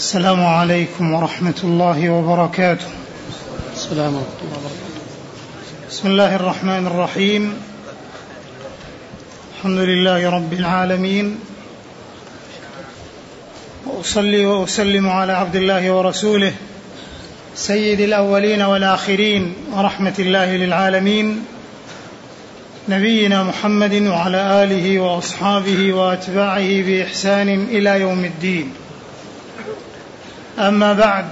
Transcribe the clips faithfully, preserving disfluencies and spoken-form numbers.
السلام عليكم ورحمة الله وبركاته. السلام ورحمة الله وبركاته. بسم الله الرحمن الرحيم. الحمد لله رب العالمين، وأصلي وأسلم على عبد الله ورسوله سيد الأولين والآخرين ورحمة الله للعالمين، نبينا محمد وعلى آله وأصحابه وأتباعه بإحسان إلى يوم الدين. أما بعد،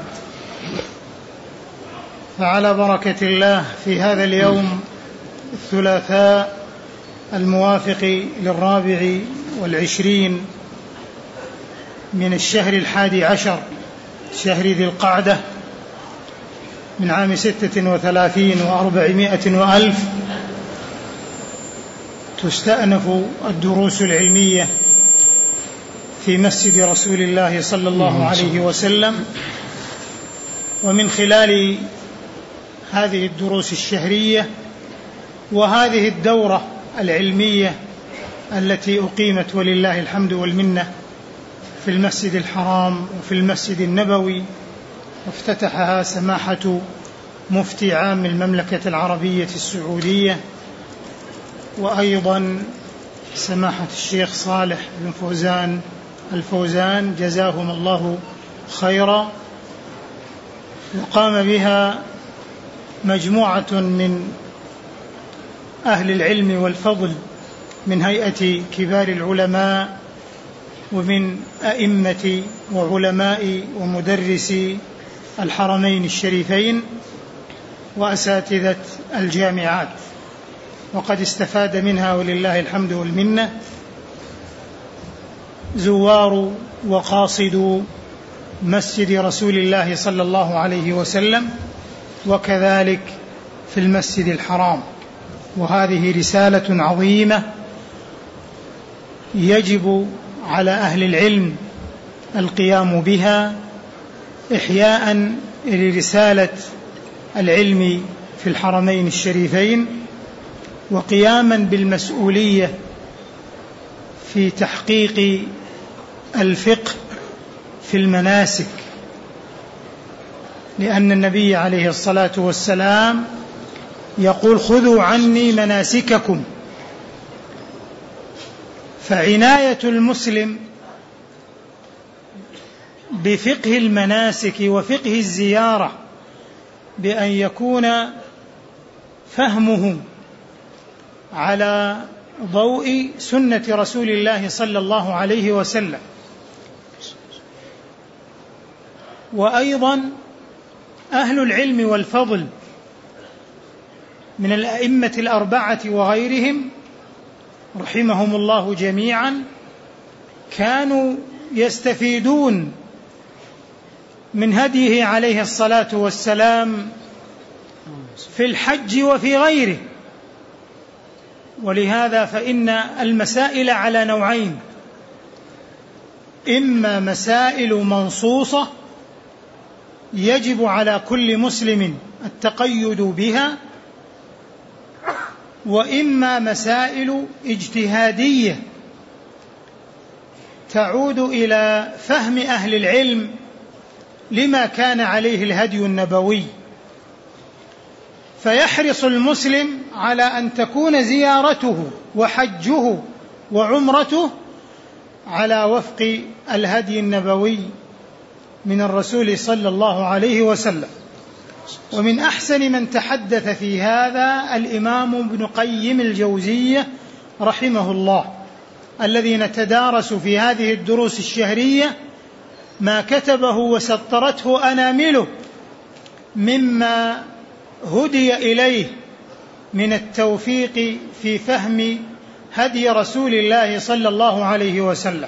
فعلى بركة الله في هذا اليوم الثلاثاء الموافق للرابع والعشرين من الشهر الحادي عشر، شهر ذي القعدة، من عام ستة وثلاثين وأربعمائة وألف، تستأنف الدروس العلمية في مسجد رسول الله صلى الله عليه وسلم. ومن خلال هذه الدروس الشهرية وهذه الدورة العلمية التي أقيمت ولله الحمد والمنة في المسجد الحرام وفي المسجد النبوي، وافتتحها سماحة مفتي عام المملكة العربية السعودية، وأيضا سماحة الشيخ صالح بن فوزان الفوزان جزاهم الله خيرا، وقام بها مجموعة من أهل العلم والفضل من هيئة كبار العلماء ومن أئمة وعلماء ومدرسي الحرمين الشريفين وأساتذة الجامعات، وقد استفاد منها ولله الحمد والمنة زوار وقاصد مسجد رسول الله صلى الله عليه وسلم، وكذلك في المسجد الحرام. وهذه رسالة عظيمة يجب على أهل العلم القيام بها، إحياء لرسالة العلم في الحرمين الشريفين، وقياما بالمسؤولية في تحقيق الفقه في المناسك، لأن النبي عليه الصلاة والسلام يقول: خذوا عني مناسككم. فعناية المسلم بفقه المناسك وفقه الزيارة بأن يكون فهمه على ضوء سنة رسول الله صلى الله عليه وسلم. وأيضا أهل العلم والفضل من الأئمة الأربعة وغيرهم رحمهم الله جميعا كانوا يستفيدون من هديه عليه الصلاة والسلام في الحج وفي غيره. ولهذا فإن المسائل على نوعين: إما مسائل منصوصة يجب على كل مسلم التقيد بها، وإما مسائل اجتهادية تعود إلى فهم أهل العلم لما كان عليه الهدي النبوي. فيحرص المسلم على أن تكون زيارته وحجه وعمرته على وفق الهدي النبوي من الرسول صلى الله عليه وسلم. ومن أحسن من تحدث في هذا الإمام ابن قيم الجوزية رحمه الله، الذي نتدارس في هذه الدروس الشهرية ما كتبه وسطرته أنامله مما هدي إليه من التوفيق في فهم هدي رسول الله صلى الله عليه وسلم.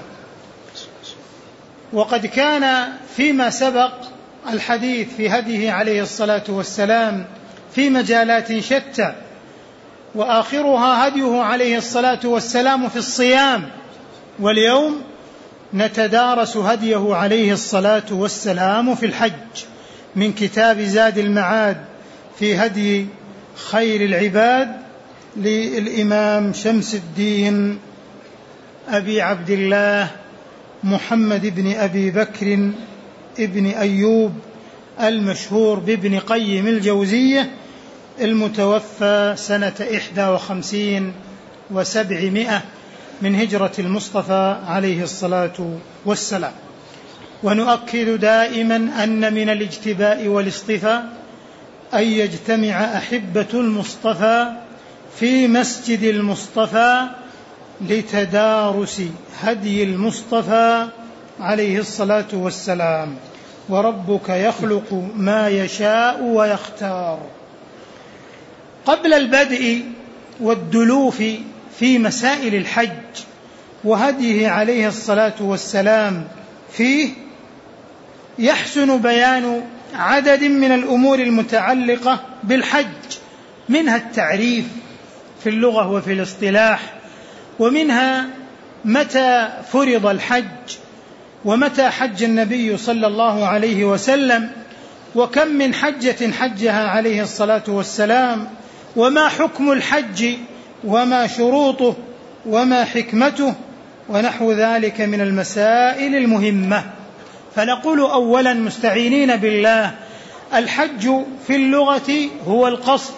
وقد كان فيما سبق الحديث في هديه عليه الصلاة والسلام في مجالات شتى، وآخرها هديه عليه الصلاة والسلام في الصيام، واليوم نتدارس هديه عليه الصلاة والسلام في الحج من كتاب زاد المعاد في هدي خير العباد للإمام شمس الدين أبي عبد الله محمد بن أبي بكر ابن أيوب المشهور بابن قيم الجوزية المتوفى سنة إحدى وخمسين وسبعمائة من هجرة المصطفى عليه الصلاة والسلام. ونؤكد دائما أن من الاجتباء والاصطفاء أن يجتمع أحبة المصطفى في مسجد المصطفى لتدارس هدي المصطفى عليه الصلاة والسلام. وربك يخلق ما يشاء ويختار. قبل البدء والدلوف في مسائل الحج وهديه عليه الصلاة والسلام فيه، يحسن بيان عدد من الأمور المتعلقة بالحج، منها التعريف في اللغة وفي الاصطلاح، ومنها متى فرض الحج، ومتى حج النبي صلى الله عليه وسلم، وكم من حجة حجها عليه الصلاة والسلام، وما حكم الحج وما شروطه وما حكمته، ونحو ذلك من المسائل المهمة. فنقول أولا مستعينين بالله: الحج في اللغة هو القصد.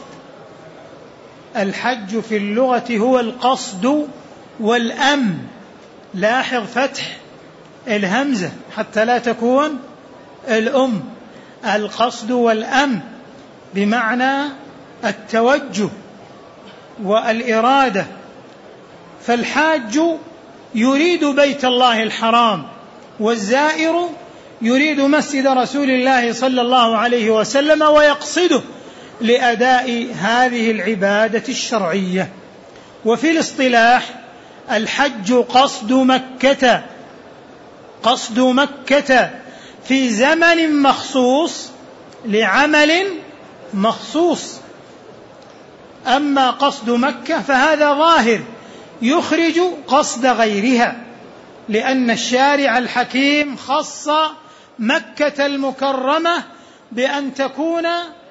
الحج في اللغة هو القصد والأم. لاحظ فتح الهمزة حتى لا تكون الأم. القصد والأم بمعنى التوجه والإرادة. فالحاج يريد بيت الله الحرام، والزائر يريد مسجد رسول الله صلى الله عليه وسلم ويقصده لأداء هذه العبادة الشرعية. وفي الاصطلاح: الحج قصد مكة، قصد مكة في زمن مخصوص لعمل مخصوص. أما قصد مكة فهذا ظاهر يخرج قصد غيرها، لأن الشارع الحكيم خص مكة المكرمة بأن تكون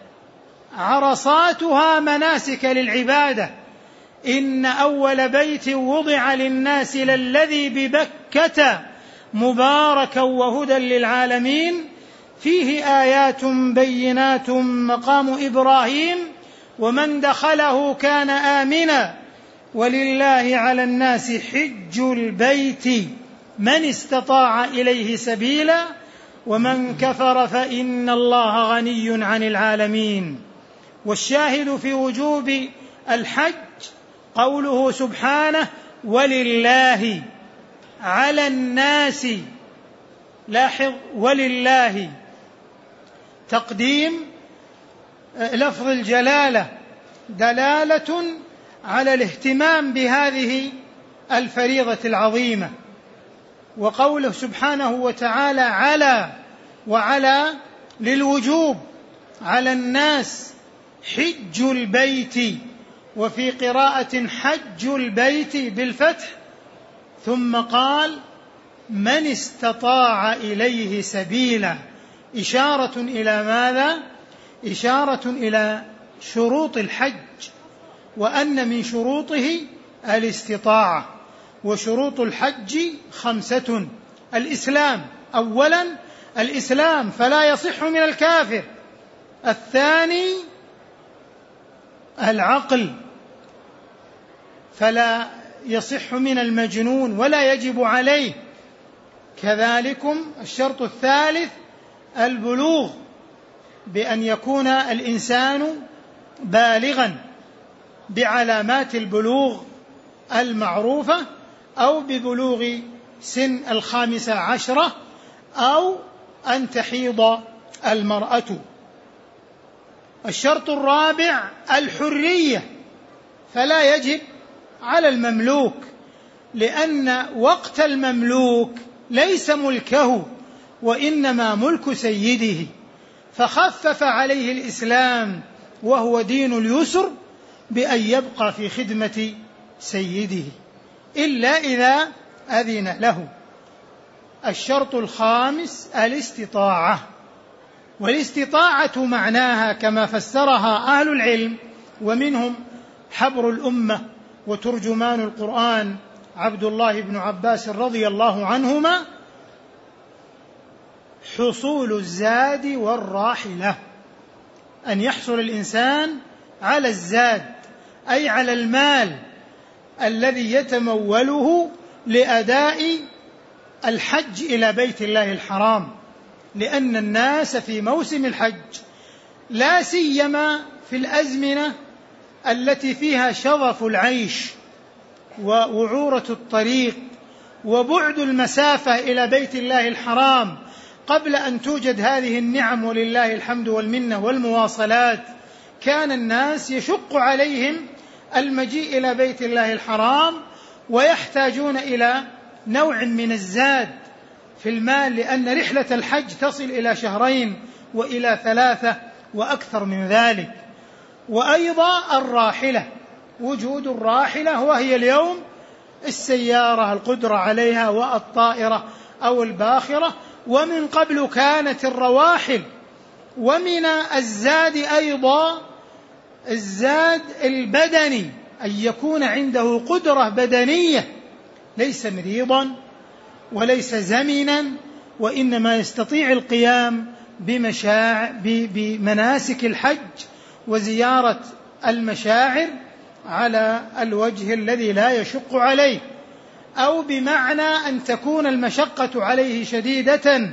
عرصاتها مناسك للعبادة. إن أول بيت وضع للناس للذي ببكة مباركا وهدى للعالمين فيه آيات بينات مقام إبراهيم ومن دخله كان آمنا ولله على الناس حج البيت من استطاع إليه سبيلا ومن كفر فإن الله غني عن العالمين. والشاهد في وجوب الحج قوله سبحانه: ولله على الناس. لاحظ: ولله، تقديم لفظ الجلالة دلالة على الاهتمام بهذه الفريضة العظيمة. وقوله سبحانه وتعالى على وعلى للوجوب، على الناس حج البيت، وفي قراءة حج البيت بالفتح، ثم قال من استطاع إليه سبيلا، إشارة إلى ماذا؟ إشارة إلى شروط الحج، وأن من شروطه الاستطاعة. وشروط الحج خمسة: الإسلام، أولا الإسلام فلا يصح من الكافر. الثاني العقل فلا يصح من المجنون ولا يجب عليه. كذلكم الشرط الثالث البلوغ، بأن يكون الإنسان بالغا بعلامات البلوغ المعروفة، أو ببلوغ سن الخامسة عشرة، أو أن تحيض المرأة. الشرط الرابع الحرية، فلا يجب على المملوك، لأن وقت المملوك ليس ملكه وإنما ملك سيده، فخفف عليه الإسلام وهو دين اليسر بأن يبقى في خدمة سيده إلا إذا أذن له. الشرط الخامس الاستطاعة، والاستطاعة معناها كما فسرها أهل العلم ومنهم حبر الأمة وترجمان القرآن عبد الله بن عباس رضي الله عنهما: حصول الزاد والراحلة، أن يحصل الإنسان على الزاد أي على المال الذي يتموله لأداء الحج إلى بيت الله الحرام، لأن الناس في موسم الحج لا سيما في الأزمنة التي فيها شظف العيش ووعورة الطريق وبعد المسافة إلى بيت الله الحرام قبل أن توجد هذه النعم ولله الحمد والمنة والمواصلات، كان الناس يشق عليهم المجيء إلى بيت الله الحرام ويحتاجون إلى نوع من الزاد في المال، لأن رحلة الحج تصل إلى شهرين وإلى ثلاثة وأكثر من ذلك. وأيضا الراحلة، وجود الراحلة وهي اليوم السيارة القدرة عليها والطائرة أو الباخرة، ومن قبل كانت الرواحل. ومن الزاد أيضا الزاد البدني، أن يكون عنده قدرة بدنية، ليس مريضا وليس زمنا، وإنما يستطيع القيام بمشاع بمناسك الحج وزيارة المشاعر على الوجه الذي لا يشق عليه، أو بمعنى أن تكون المشقة عليه شديدة.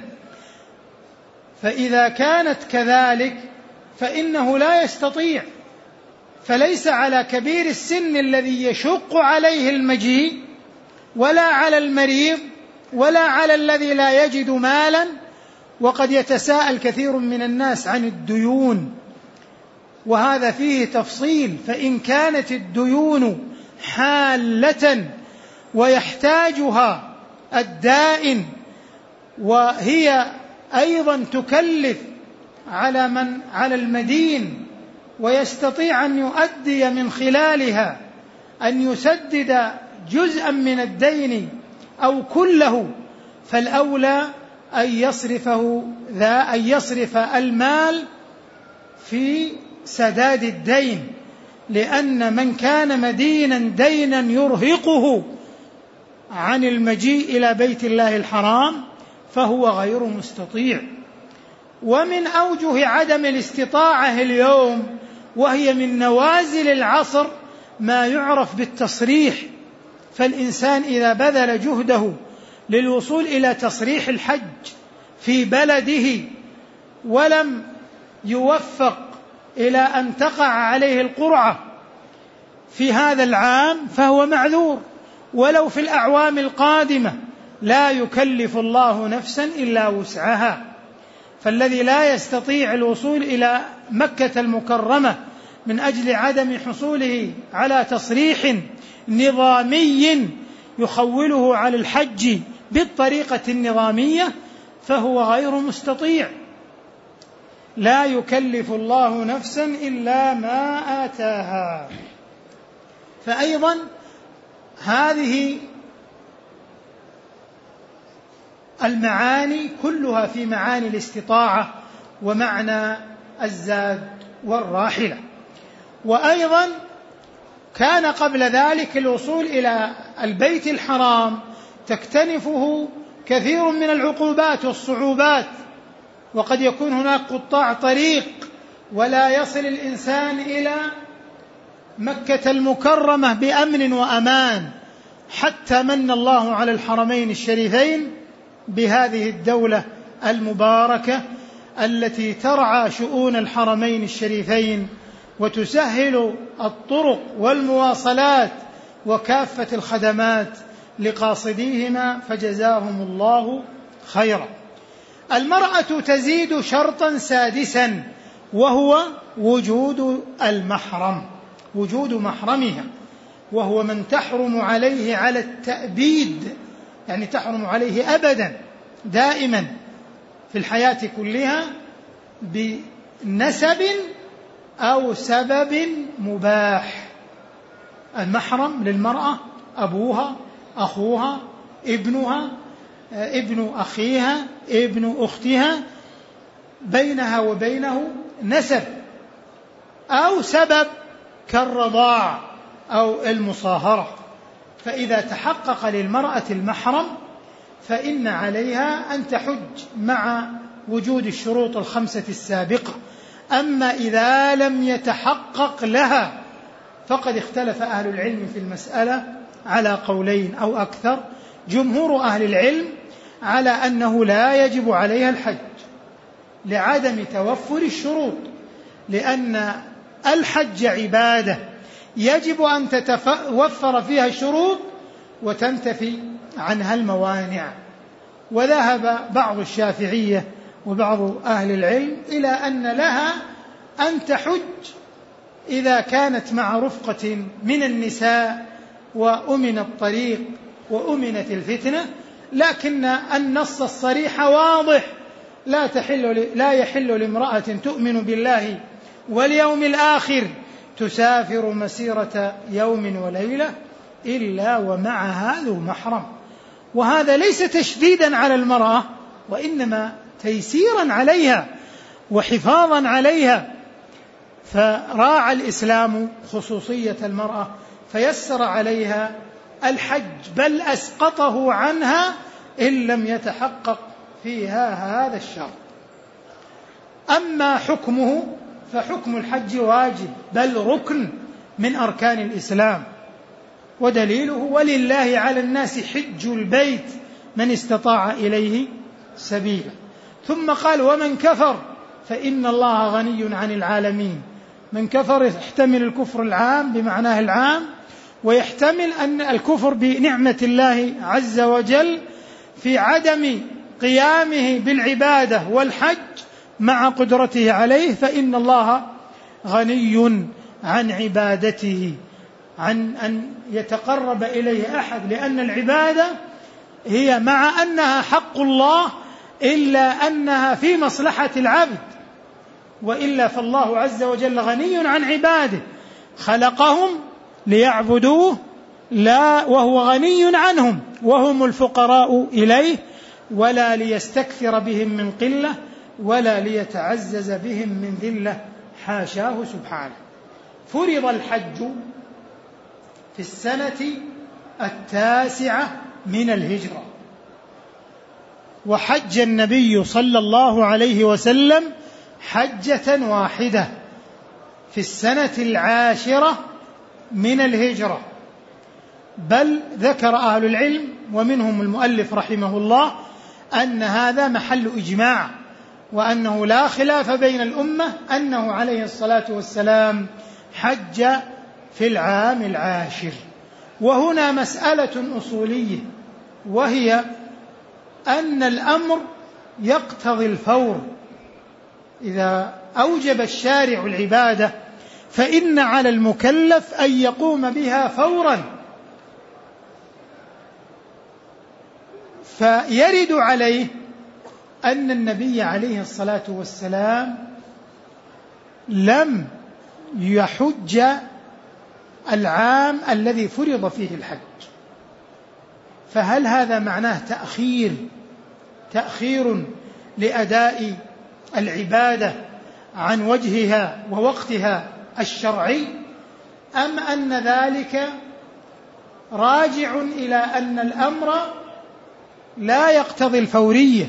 فإذا كانت كذلك فإنه لا يستطيع، فليس على كبير السن الذي يشق عليه المجيء، ولا على المريض، ولا على الذي لا يجد مالا. وقد يتساءل كثير من الناس عن الديون، وهذا فيه تفصيل. فإن كانت الديون حالة ويحتاجها الدائن، وهي أيضا تكلف على من على المدين ويستطيع أن يؤدي من خلالها أن يسدد جزءا من الدين أو كله، فالأولى أن يصرفه ذا أن يصرف المال في سداد الدين، لأن من كان مدينا دينا يرهقه عن المجيء إلى بيت الله الحرام فهو غير مستطيع. ومن أوجه عدم الاستطاعة اليوم، وهي من نوازل العصر، ما يعرف بالتصريح. فالإنسان إذا بذل جهده للوصول إلى تصريح الحج في بلده ولم يوفق إلى أن تقع عليه القرعة في هذا العام فهو معذور، ولو في الأعوام القادمة لا يكلف الله نفسا إلا وسعها. فالذي لا يستطيع الوصول إلى مكة المكرمة من أجل عدم حصوله على تصريح نظامي يخوله على الحج بالطريقة النظامية فهو غير مستطيع. لا يكلف الله نفسا إلا ما آتاها. فأيضا هذه المعاني كلها في معاني الاستطاعة ومعنى الزاد والراحلة. وأيضا كان قبل ذلك الوصول إلى البيت الحرام تكتنفه كثير من العقوبات والصعوبات، وقد يكون هناك قطاع طريق ولا يصل الإنسان إلى مكة المكرمة بأمن وأمان، حتى من الله على الحرمين الشريفين بهذه الدولة المباركة التي ترعى شؤون الحرمين الشريفين وتسهل الطرق والمواصلات وكافة الخدمات لقاصديهما، فجزاهم الله خيرا. المرأة تزيد شرطا سادسا، وهو وجود المحرم، وجود محرمها، وهو من تحرم عليه على التأبيد، يعني تحرم عليه أبدا دائما في الحياة كلها بنسب أو سبب مباح. المحرم للمرأة أبوها، أخوها، ابنها، ابن أخيها، ابن أختها، بينها وبينه نسب أو سبب كالرضاع أو المصاهرة. فإذا تحقق للمرأة المحرم فإن عليها أن تحج مع وجود الشروط الخمسة السابقة. أما إذا لم يتحقق لها فقد اختلف أهل العلم في المسألة على قولين أو أكثر. جمهور أهل العلم على أنه لا يجب عليها الحج لعدم توفر الشروط، لأن الحج عبادة يجب أن تتوفر فيها الشروط وتنتفي عنها الموانع. وذهب بعض الشافعية وبعض أهل العلم إلى أن لها أن تحج إذا كانت مع رفقة من النساء وأمن الطريق وأمنت الفتنة، لكن النص الصريح واضح: لا تحل لا يحل لامرأة تؤمن بالله واليوم الآخر تسافر مسيرة يوم وليلة إلا ومعها ذو محرم. وهذا ليس تشديدا على المرأة، وإنما تيسيرا عليها وحفاظا عليها. فراعى الإسلام خصوصية المرأة فيسر عليها الحج، بل أسقطه عنها إن لم يتحقق فيها هذا الشرط. أما حكمه فحكم الحج واجب بل ركن من أركان الإسلام، ودليله: ولله على الناس حج البيت من استطاع إليه سبيلا. ثم قال: ومن كفر فإن الله غني عن العالمين. من كفر يحتمل الكفر العام بمعناه العام، ويحتمل أن الكفر بنعمة الله عز وجل في عدم قيامه بالعبادة والحج مع قدرته عليه، فإن الله غني عن عبادته، عن أن يتقرب إليه أحد، لأن العبادة هي مع أنها حق الله إلا أنها في مصلحة العبد، وإلا فالله عز وجل غني عن عباده، خلقهم ليعبدوه لا وهو غني عنهم وهم الفقراء إليه، ولا ليستكثر بهم من قلة ولا ليتعزز بهم من ذلة، حاشاه سبحانه. فرض الحج في السنة التاسعة من الهجرة، وحج النبي صلى الله عليه وسلم حجة واحدة في السنة العاشرة من الهجرة. بل ذكر أهل العلم ومنهم المؤلف رحمه الله أن هذا محل إجماع، وأنه لا خلاف بين الأمة أنه عليه الصلاة والسلام حج في العام العاشر. وهنا مسألة أصولية، وهي أن الأمر يقتضي الفور. إذا أوجب الشارع العبادة فإن على المكلف أن يقوم بها فورا. فيرد عليه أن النبي عليه الصلاة والسلام لم يحج العام الذي فرض فيه الحج، فهل هذا معناه تأخير تأخير لأداء العبادة عن وجهها ووقتها الشرعي، أم أن ذلك راجع إلى أن الأمر لا يقتضي الفورية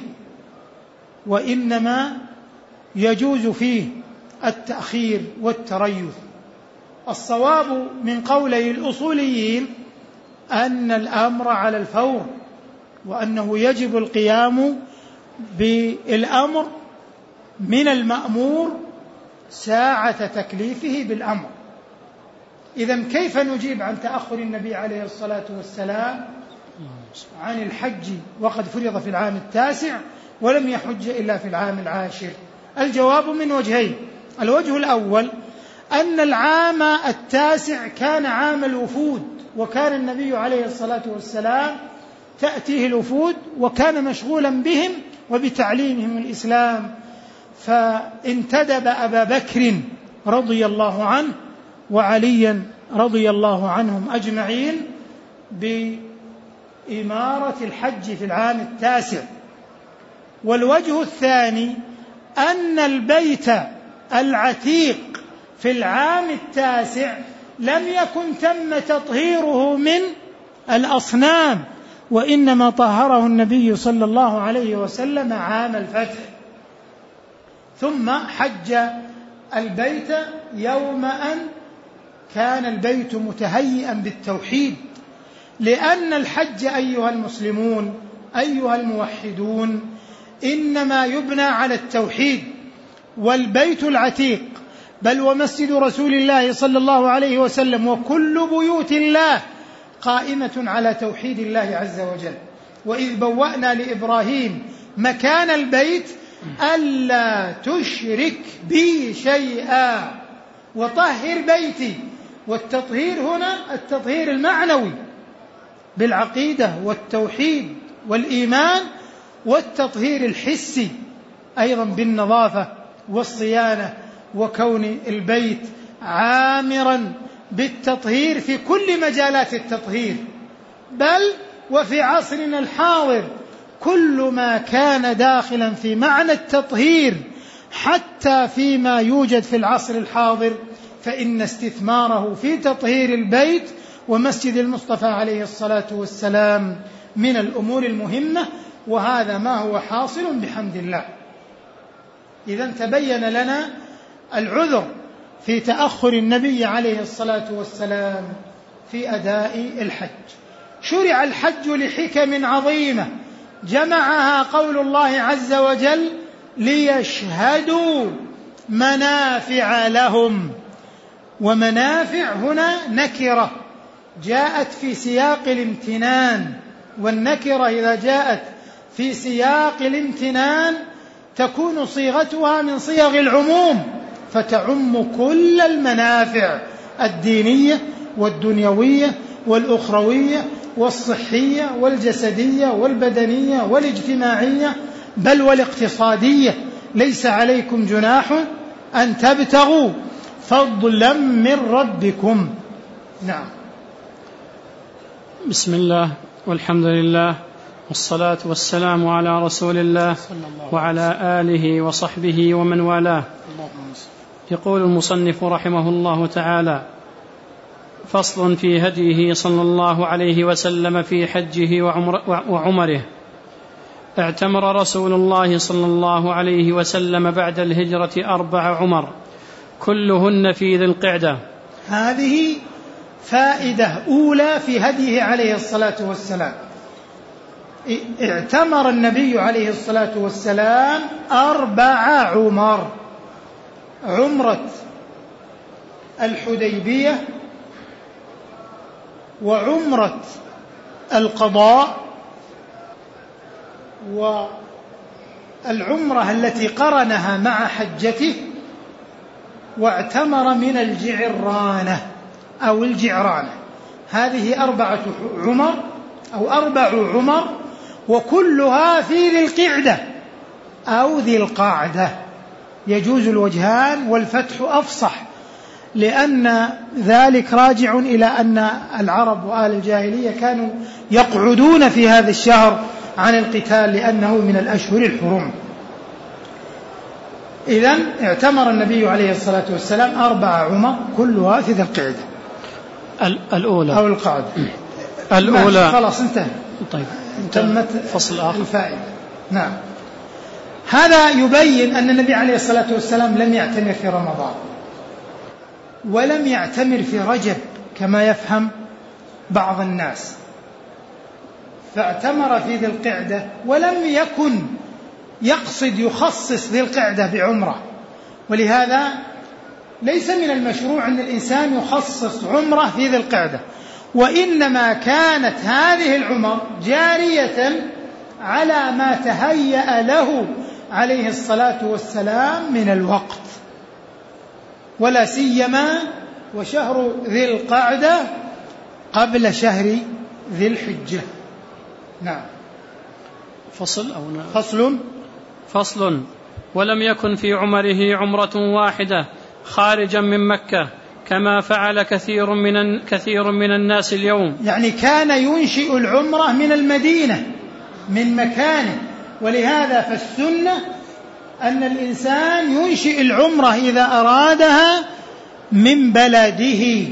وإنما يجوز فيه التأخير والتريث؟ الصواب من قولي الأصوليين أن الأمر على الفور، وأنه يجب القيام بالأمر من المأمور ساعة تكليفه بالأمر. إذن كيف نجيب عن تأخر النبي عليه الصلاة والسلام عن الحج وقد فرض في العام التاسع ولم يحج إلا في العام العاشر؟ الجواب من وجهين. الوجه الأول أن العام التاسع كان عام الوفود، وكان النبي عليه الصلاة والسلام تأتيه الوفود وكان مشغولا بهم وبتعليمهم الإسلام، فانتدب أبا بكر رضي الله عنه وعليا رضي الله عنهم أجمعين بإمارة الحج في العام التاسع. والوجه الثاني أن البيت العتيق في العام التاسع لم يكن تم تطهيره من الأصنام، وإنما طهره النبي صلى الله عليه وسلم عام الفتح. ثم حج البيت يوم أن كان البيت متهيئا بالتوحيد، لأن الحج أيها المسلمون أيها الموحدون إنما يبنى على التوحيد. والبيت العتيق بل ومسجد رسول الله صلى الله عليه وسلم وكل بيوت الله قائمة على توحيد الله عز وجل. وإذ بوأنا لإبراهيم مكان البيت ألا تشرك بي شيئا وطهر بيتي. والتطهير هنا التطهير المعنوي بالعقيدة والتوحيد والإيمان، والتطهير الحسي أيضا بالنظافة والصيانة، وكون البيت عامرا بالتطهير في كل مجالات التطهير. بل وفي عصرنا الحاضر كل ما كان داخلا في معنى التطهير حتى فيما يوجد في العصر الحاضر فإن استثماره في تطهير البيت ومسجد المصطفى عليه الصلاة والسلام من الأمور المهمة، وهذا ما هو حاصل بحمد الله. إذن تبين لنا العذر في تأخر النبي عليه الصلاة والسلام في أداء الحج. شرع الحج لحكم عظيمة جمعها قول الله عز وجل ليشهدوا منافع لهم. ومنافع هنا نكرة جاءت في سياق الامتنان، والنكرة إذا جاءت في سياق الامتنان تكون صيغتها من صيغ العموم فتعم كل المنافع الدينية والدنيوية والأخروية والصحية والجسدية والبدنية والاجتماعية بل والاقتصادية. ليس عليكم جناح أن تبتغوا فضلا من ربكم. نعم. بسم الله والحمد لله والصلاة والسلام على رسول الله وعلى آله وصحبه ومن والاه. يقول المصنف رحمه الله تعالى: فصل في هديه صلى الله عليه وسلم في حجه وعمره. اعتمر رسول الله صلى الله عليه وسلم بعد الهجرة أربع عمر كلهن في ذي القعدة. هذه فائدة أولى في هديه عليه الصلاة والسلام. اعتمر النبي عليه الصلاة والسلام أربع عمر: عمرة الحديبية، وعمرة القضاء، والعمرة التي قرنها مع حجته، واعتمر من الجعرانة أو الجعرانة. هذه أربعة عمر أو أربع عمر، وكلها في ذي القعدة أو ذي القعدة. يجوز الوجهان والفتح أفصح، لأن ذلك راجع إلى أن العرب وآل الجاهلية كانوا يقعدون في هذا الشهر عن القتال لأنه من الأشهر الحرم. إذن اعتمر النبي عليه الصلاة والسلام أربع عمر كلها في ذي القعدة الأولى أو القعدة الأولى. خلاص انتهى. طيب تمت فصل آخر الفائدة. نعم. هذا يبين أن النبي عليه الصلاة والسلام لم يعتمر في رمضان ولم يعتمر في رجب كما يفهم بعض الناس، فاعتمر في ذي القعدة ولم يكن يقصد يخصص ذي القعدة بعمرة. ولهذا ليس من المشروع أن الإنسان يخصص عمرة في ذي القعدة، وإنما كانت هذه العمر جارية على ما تهيأ له عليه الصلاة والسلام من الوقت، ولا سيما وشهر ذي القعدة قبل شهر ذي الحجة. نعم. فصل أو نعم. فصل فصل ولم يكن في عمره عمرة واحدة خارجا من مكة كما فعل كثير من كثير من الناس اليوم. يعني كان ينشئ العمرة من المدينة من مكانه، ولهذا فالسنة أن الإنسان ينشئ العمرة إذا أرادها من بلده،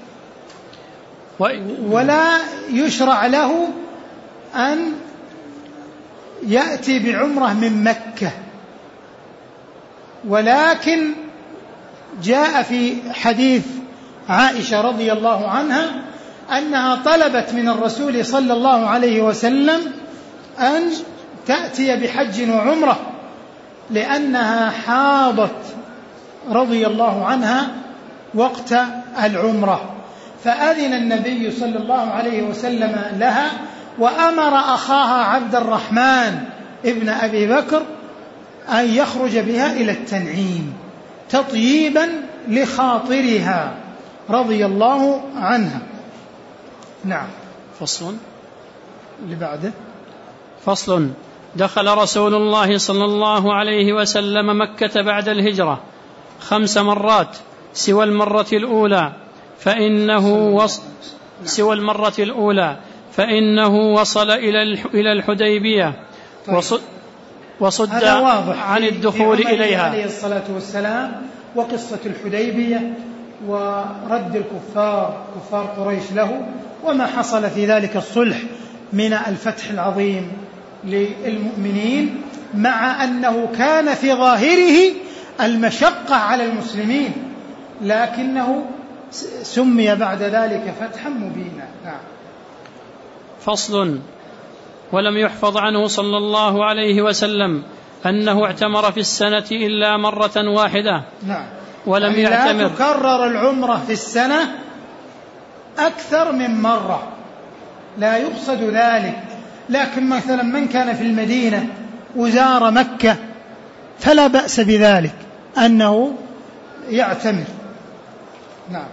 ولا يشرع له أن يأتي بعمرة من مكة. ولكن جاء في حديث عائشة رضي الله عنها أنها طلبت من الرسول صلى الله عليه وسلم أن تأتي بحج وعمرة لأنها حاضت رضي الله عنها وقت العمرة، فأذن النبي صلى الله عليه وسلم لها وأمر أخاها عبد الرحمن ابن أبي بكر أن يخرج بها إلى التنعيم تطييبا لخاطرها رضي الله عنها. نعم. فصل اللي بعده. فصل. دخل رسول الله صلى الله عليه وسلم مكة بعد الهجرة خمس مرات سوى المرة الأولى فإنه وصل سوى المرة الأولى فإنه وصل إلى الحديبية وصد, وصد عن الدخول إليها عليه الصلاة والسلام، وقصة الحديبية ورد الكفار كفار قريش له وما حصل في ذلك الصلح من الفتح العظيم للمؤمنين، مع أنه كان في ظاهره المشقة على المسلمين لكنه سمي بعد ذلك فتحا مبينا. نعم. فصل. ولم يحفظ عنه صلى الله عليه وسلم أنه اعتمر في السنة إلا مرة واحدة. نعم. ولم يعتمر. لا تكرر العمرة في السنة أكثر من مرة، لا يقصد ذلك، لكن مثلا من كان في المدينة وزار مكة فلا بأس بذلك أنه يعتمر. نعم.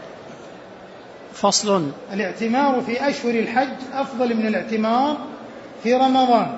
فصل. الاعتمار في أشهر الحج أفضل من الاعتمار في رمضان،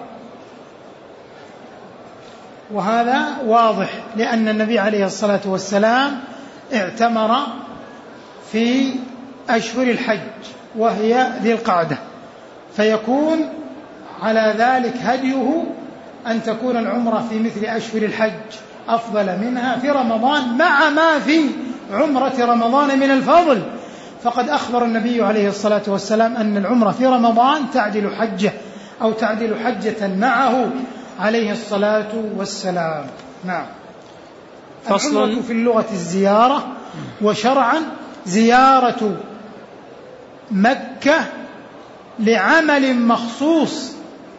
وهذا واضح لأن النبي عليه الصلاة والسلام اعتمر في أشهر الحج وهي ذي القعدة، فيكون على ذلك هديه أن تكون العمرة في مثل أشهر الحج أفضل منها في رمضان مع ما في عمرة رمضان من الفضل، فقد أخبر النبي عليه الصلاة والسلام أن العمرة في رمضان تعدل حجة أو تعدل حجة معه عليه الصلاة والسلام. نعم. العمرة في اللغة الزيارة، وشرعا زيارة مكة لعمل مخصوص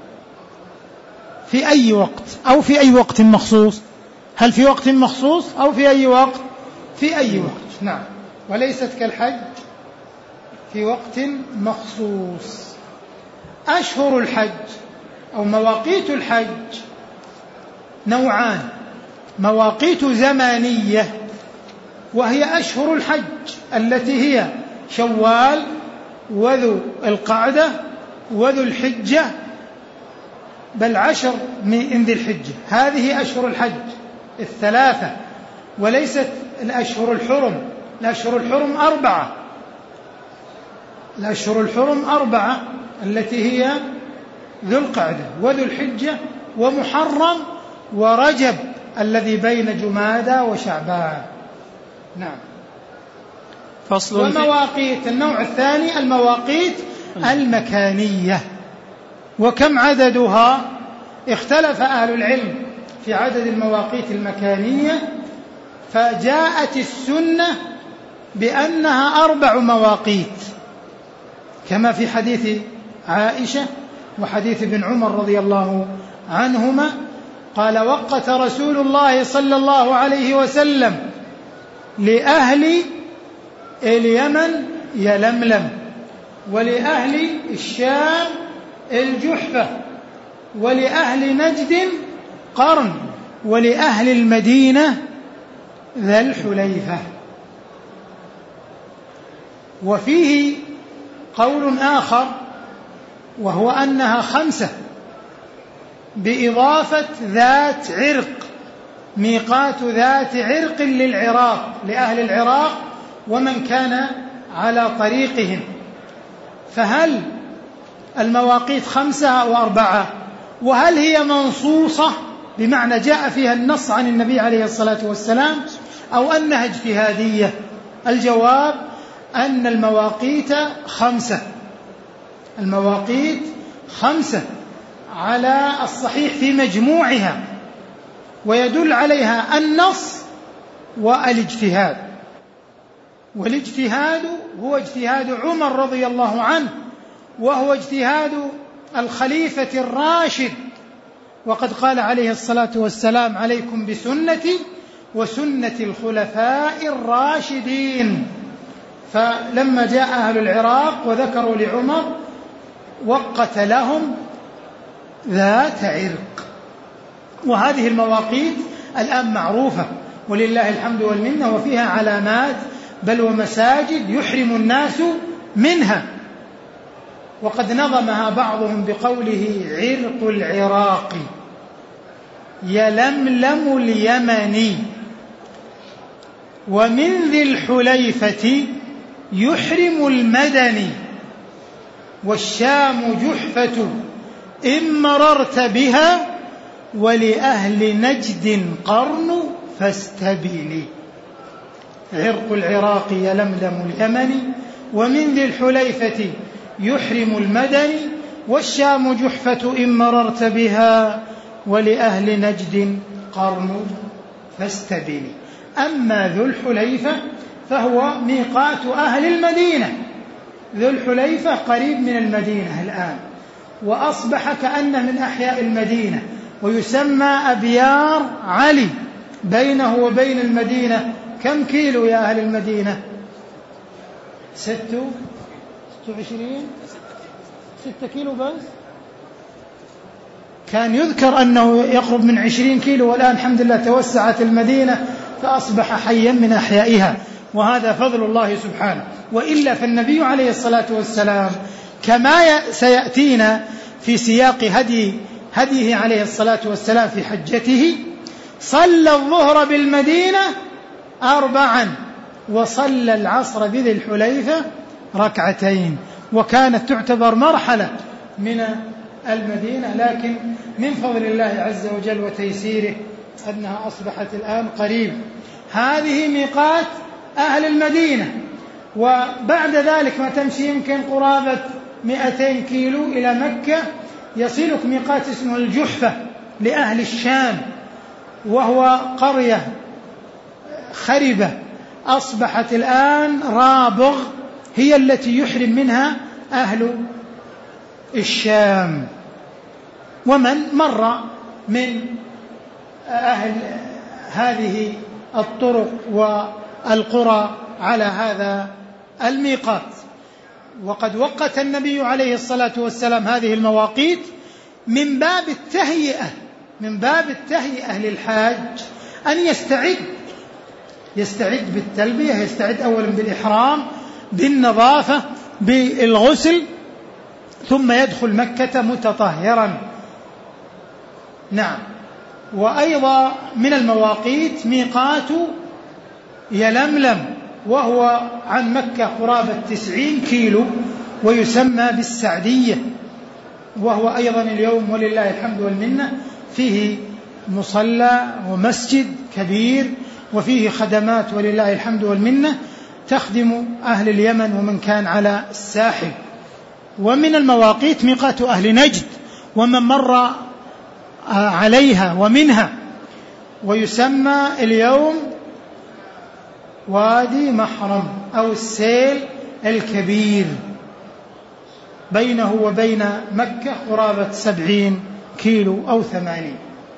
في أي وقت أو في أي وقت مخصوص. هل في وقت مخصوص أو في أي وقت؟ في أي وقت. نعم. وليست كالحج في وقت مخصوص. أشهر الحج أو مواقيت الحج نوعان: مواقيت زمانية وهي أشهر الحج التي هي شوال وذو القعدة وذو الحجة، بل عشر من ذي الحجة، هذه أشهر الحج الثلاثة، وليست الأشهر الحرم. الأشهر الحرم أربعة الأشهر الحرم أربعة التي هي ذو القعدة وذو الحجة ومحرم ورجب الذي بين جمادى وشعبان. نعم. فصل. ومواقيت النوع الثاني المواقيت المكانية، وكم عددها؟ اختلف أهل العلم في عدد المواقيت المكانية، فجاءت السنة بأنها أربع مواقيت كما في حديث عائشة وحديث ابن عمر رضي الله عنهما قال: وقت رسول الله صلى الله عليه وسلم لأهل اليمن يلملم، ولأهل الشام الجحفة، ولأهل نجد قرن، ولأهل المدينة ذا الحليفة. وفيه قول آخر وهو أنها خمسة بإضافة ذات عرق، ميقات ذات عرق للعراق، لأهل العراق ومن كان على طريقهم. فهل المواقيت خمسة أو أربعة؟ وهل هي منصوصة بمعنى جاء فيها النص عن النبي عليه الصلاة والسلام أو أنها اجتهادية؟ الجواب أن المواقيت خمسة المواقيت خمسة على الصحيح في مجموعها، ويدل عليها النص والاجتهاد. والاجتهاد هو اجتهاد عمر رضي الله عنه، وهو اجتهاد الخليفة الراشد، وقد قال عليه الصلاة والسلام: عليكم بسنتي وسنة الخلفاء الراشدين. فلما جاء أهل العراق وذكروا لعمر وقت لهم ذات عرق. وهذه المواقيت الآن معروفة ولله الحمد والمنة، وفيها علامات بل ومساجد يحرم الناس منها. وقد نظمها بعضهم بقوله: عرق العراق يلملم اليمني، ومن ذي الحليفة يحرم المدني، والشام جحفة إن مررت بها، ولأهل نجد قرن فاستبني. عرق العراق يلملم اليمني، ومن ذي الحليفة يحرم المدني، والشام جحفة إن مررت بها، ولأهل نجد قرن فاستبني. أما ذو الحليفة فهو ميقات أهل المدينة. ذو الحليفة قريب من المدينة الآن، وأصبح كأنه من أحياء المدينة، ويسمى أبيار علي. بينه وبين المدينة كم كيلو يا أهل المدينة؟ ستة وعشرين ستة كيلو بس. كان يذكر أنه يقرب من عشرين كيلو، والآن الحمد لله توسعت المدينة فأصبح حيا من أحيائها، وهذا فضل الله سبحانه. وإلا فالنبي عليه الصلاة والسلام كما سيأتينا في سياق هدي هديه عليه الصلاة والسلام في حجته، صلى الظهر بالمدينة أربعا، وصلى العصر بذي الحليفة ركعتين، وكانت تعتبر مرحلة من المدينة، لكن من فضل الله عز وجل وتيسيره أنها أصبحت الآن قريب. هذه ميقات أهل المدينة. وبعد ذلك ما تمشي يمكن قرابة مئتين كيلو إلى مكة يصلك ميقات اسمه الجحفة لأهل الشام، وهو قرية خربة أصبحت الآن رابغ، هي التي يحرم منها أهل الشام. ومن مر من أهل هذه الطرق والقرى على هذا الميقات. وقد وقت النبي عليه الصلاة والسلام هذه المواقيت من باب التهيئة من باب التهيئة للحاج، أن يستعد يستعد بالتلبية، يستعد أولا بالإحرام، بالنظافة، بالغسل، ثم يدخل مكة متطهرا. نعم. وأيضا من المواقيت ميقات يلملم، وهو عن مكة قرابة تسعين كيلو، ويسمى بالسعدية، وهو أيضا اليوم ولله الحمد والمنة فيه مصلى ومسجد كبير، وفيه خدمات ولله الحمد والمنة تخدم أهل اليمن ومن كان على الساحل. ومن المواقيت ميقات أهل نجد ومن مر عليها ومنها، ويسمى اليوم وادي محرم أو السيل الكبير، بينه وبين مكة قرابة سبعين كيلو أو ثمانين.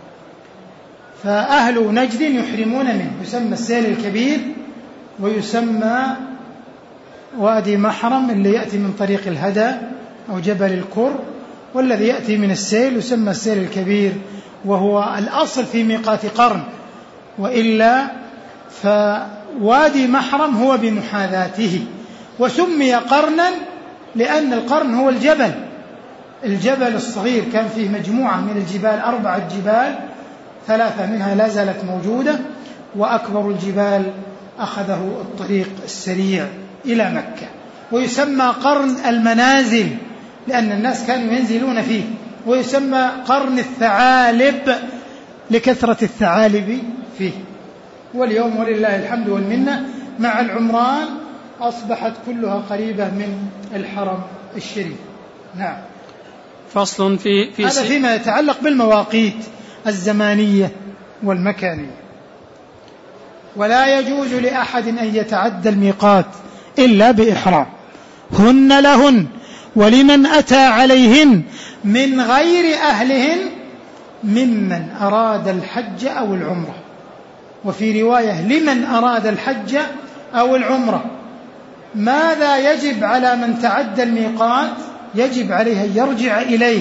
فأهل نجد يحرمون منه، يسمى السيل الكبير، ويسمى وادي محرم اللي يأتي من طريق الهدى أو جبل الكر، والذي يأتي من السيل يسمى السيل الكبير، وهو الأصل في ميقات قرن. وإلا فوادي محرم هو بمحاذاته، وسمي قرنا لأن القرن هو الجبل الجبل الصغير. كان فيه مجموعة من الجبال، أربعة جبال، ثلاثة منها لا زالت موجودة، وأكبر الجبال أخذه الطريق السريع إلى مكة. ويسمى قرن المنازل لأن الناس كانوا ينزلون فيه، ويسمى قرن الثعالب لكثرة الثعالب فيه. واليوم ولله الحمد والمنة مع العمران أصبحت كلها قريبة من الحرم الشريف. نعم. فصل في, في هذا فيما يتعلق بالمواقيت الزمانية. والمكانية. ولا يجوز لأحد أن يتعدى الميقات إلا بإحرام. هن لهن ولمن أتى عليهن من غير أهلهن ممن أراد الحج أو العمرة. وفي رواية لمن أراد الحج أو العمرة. ماذا يجب على من تعدى الميقات؟ يجب عليه أن يرجع إليه،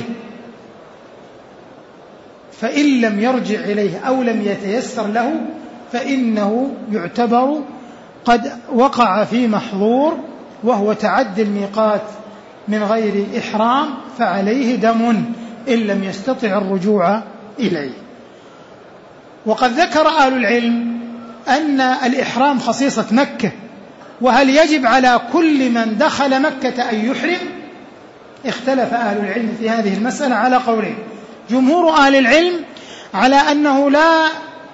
فإن لم يرجع إليه أو لم يتيسر له فإنه يعتبر قد وقع في محظور وهو تعدي الميقات من غير إحرام، فعليه دم إن لم يستطع الرجوع إليه. وقد ذكر أهل العلم أن الإحرام خصيصة مكة، وهل يجب على كل من دخل مكة أن يحرم؟ اختلف أهل العلم في هذه المسألة على قولين. جمهور أهل العلم على أنه لا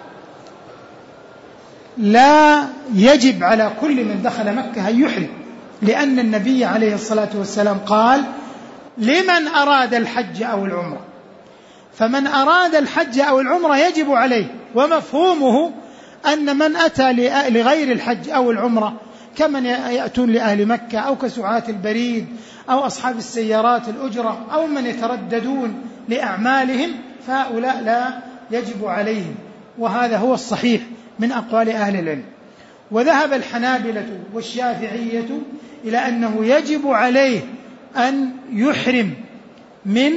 لا يجب على كل من دخل مكة أن يحرم، لأن النبي عليه الصلاة والسلام قال لمن أراد الحج أو العمرة، فمن أراد الحج أو العمرة يجب عليه. ومفهومه أن من أتى لغير الحج أو العمرة كمن يأتون لأهل مكة أو كسعاة البريد أو أصحاب السيارات الأجرة أو من يترددون لأعمالهم، فهؤلاء لا يجب عليهم، وهذا هو الصحيح من أقوال أهل العلم. وذهب الحنابلة والشافعية إلى أنه يجب عليه أن يحرم من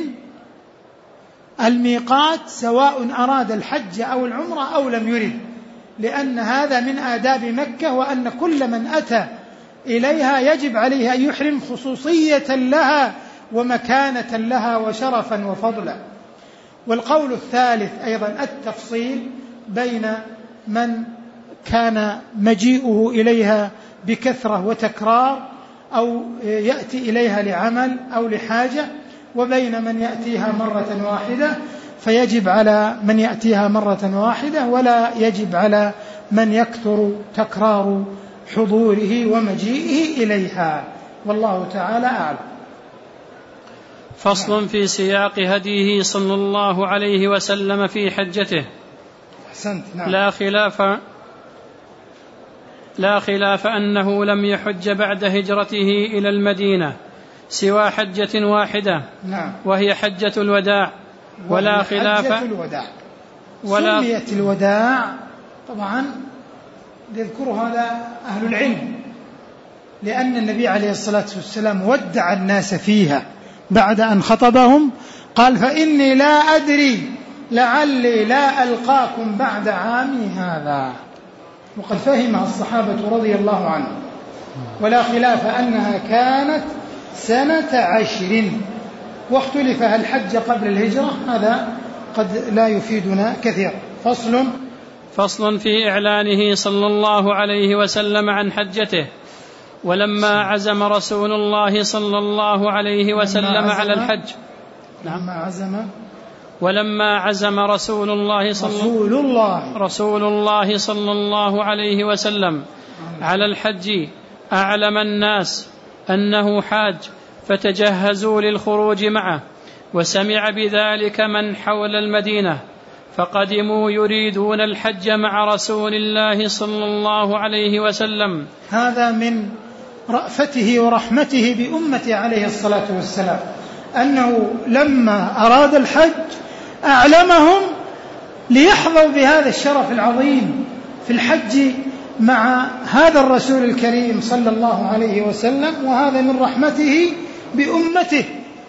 الميقات سواء أراد الحج أو العمرة أو لم يرد، لأن هذا من آداب مكة، وأن كل من أتى إليها يجب عليه أن يحرم خصوصية لها ومكانة لها وشرفا وفضلا. والقول الثالث أيضا التفصيل بين من كان مجيئه إليها بكثرة وتكرار أو يأتي إليها لعمل أو لحاجة، وبين من يأتيها مرة واحدة، فيجب على من يأتيها مرة واحدة ولا يجب على من يكثر تكرار حضوره ومجيئه إليها، والله تعالى أعلم. فصل في سياق هديه صلى الله عليه وسلم في حجته. أحسنت. نعم. لا خلاف لا خلاف أنه لم يحج بعد هجرته إلى المدينة سوى حجة واحدة. نعم. وهي حجة الوداع. ولا خلاف حجة الوداع ولا سميت الوداع طبعا يذكر هذا أهل العلم، لأن النبي عليه الصلاة والسلام ودع الناس فيها بعد أن خطبهم، قال فإني لا أدري لعلي لا ألقاكم بعد عامي هذا، وقد فهمها الصحابة رضي الله عنهم. ولا خلاف أنها كانت سنة عشر، واختلف هل حج قبل الهجرة، هذا قد لا يفيدنا كثيرا. فصل فصل في إعلانه صلى الله عليه وسلم عن حجته. ولما عزم رسول الله صلى الله عليه وسلم على الحج لما عزم ولما عزم رسول الله صلى رسول الله رسول الله صلى الله عليه وسلم على الحج أعلم الناس أنه حاج، فتجهزوا للخروج معه، وسمع بذلك من حول المدينة، فقدموا يريدون الحج مع رسول الله صلى الله عليه وسلم. هذا من رأفته ورحمته بأمته عليه الصلاة والسلام، أنه لما أراد الحج أعلمهم ليحظوا بهذا الشرف العظيم في الحج مع هذا الرسول الكريم صلى الله عليه وسلم، وهذا من رحمته بأمته.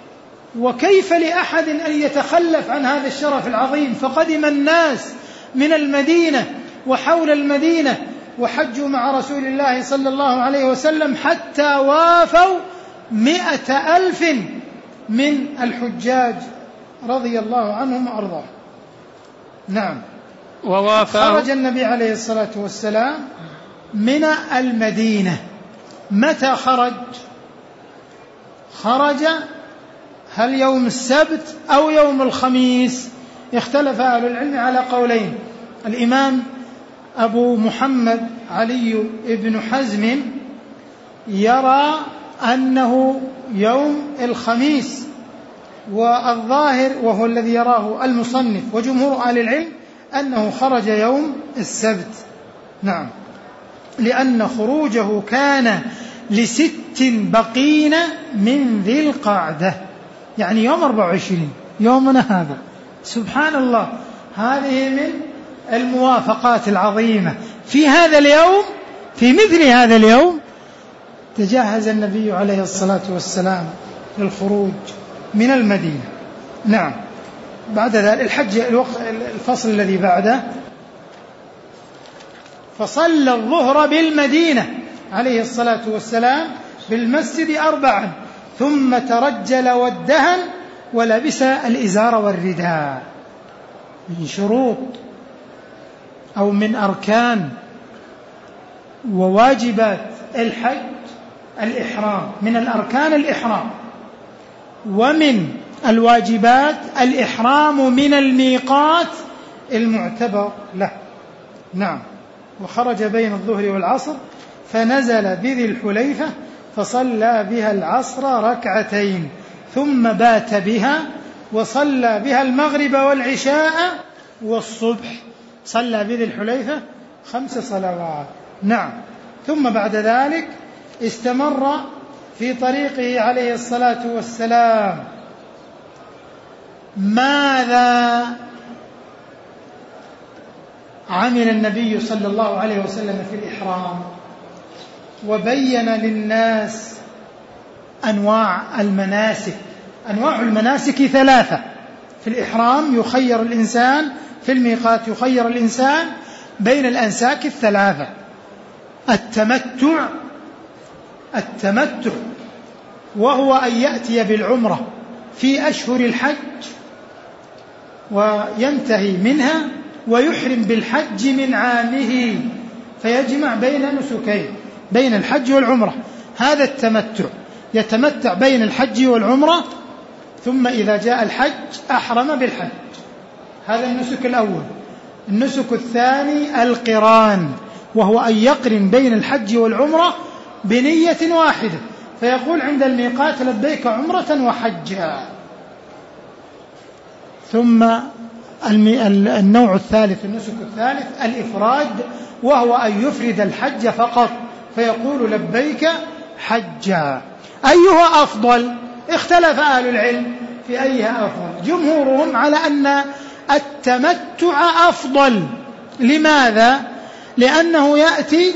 وكيف لأحد أن يتخلف عن هذا الشرف العظيم؟ فقدم الناس من المدينة وحول المدينة وحجوا مع رسول الله صلى الله عليه وسلم حتى وافوا مئة ألف من الحجاج رضي الله عنهم وأرضاهم. نعم. خرج النبي عليه الصلاة والسلام من المدينة. متى خرج؟ خرج هل يوم السبت أو يوم الخميس؟ اختلف أهل العلم على قولين. الإمام أبو محمد علي بن حزم يرى أنه يوم الخميس، والظاهر وهو الذي يراه المصنف وجمهور أهل العلم أنه خرج يوم السبت. نعم، لأن خروجه كان لست بقين من ذي القعدة، يعني يوم أربعة وعشرين، يومنا هذا. سبحان الله، هذه من الموافقات العظيمة. في هذا اليوم، في مثل هذا اليوم، تجهز النبي عليه الصلاة والسلام للخروج من المدينة. نعم. بعد ذلك الحج، الفصل الذي بعده، فصلى الظهر بالمدينة عليه الصلاة والسلام بالمسجد أربعا، ثم ترجل وادهن ولبس الإزار والرداء. من شروط أو من أركان وواجبات الحج الإحرام، من الأركان الإحرام، ومن الواجبات الإحرام من الميقات المعتبر له. نعم. وخرج بين الظهر والعصر فنزل بذي الحليفة فصلى بها العصر ركعتين، ثم بات بها وصلى بها المغرب والعشاء والصبح. صلى بذي الحليفة خمس صلوات. نعم. ثم بعد ذلك استمر في طريقه عليه الصلاة والسلام. ماذا عمل النبي صلى الله عليه وسلم في الإحرام؟ وبين للناس أنواع المناسك. أنواع المناسك ثلاثة في الإحرام. يخير الإنسان في الميقات، يخير الإنسان بين الأنساك الثلاثة: التمتع التمتع وهو أن يأتي بالعمرة في أشهر الحج وينتهي منها، ويحرم بالحج من عامه، فيجمع بين نسكين، بين الحج والعمرة. هذا التمتع، يتمتع بين الحج والعمرة، ثم إذا جاء الحج أحرم بالحج. هذا النسك الأول. النسك الثاني القران، وهو أن يقرن بين الحج والعمرة بنية واحدة، فيقول عند الميقات لبيك عمرة وحجا. ثم النوع الثالث، النسك الثالث الإفراد، وهو أن يفرد الحج فقط، فيقول لبيك حجا. أيها أفضل؟ اختلف أهل العلم في أيها أفضل. جمهورهم على أن التمتع أفضل. لماذا؟ لأنه يأتي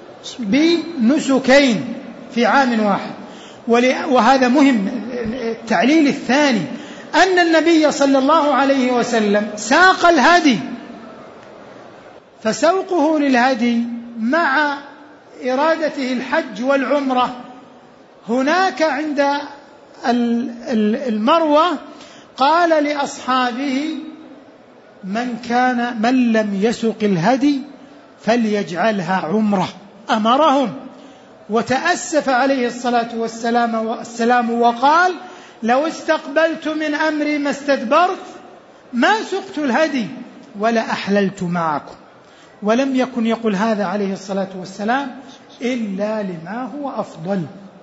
بنسكين في عام واحد. وهذا مهم. التعليل الثاني أن النبي صلى الله عليه وسلم ساق الهدي، فسوقه للهدي مع إرادته الحج والعمرة هناك عند المروة قال لأصحابه: من كان من لم يسق الهدي فليجعلها عمرة. أمرهم، وتأسف عليه الصلاة والسلام وقال: لو استقبلت من أمري ما استدبرت ما سقت الهدي ولا أحللت معكم. ولم يكن يقول هذا عليه الصلاة والسلام إلا لما هو أفضل.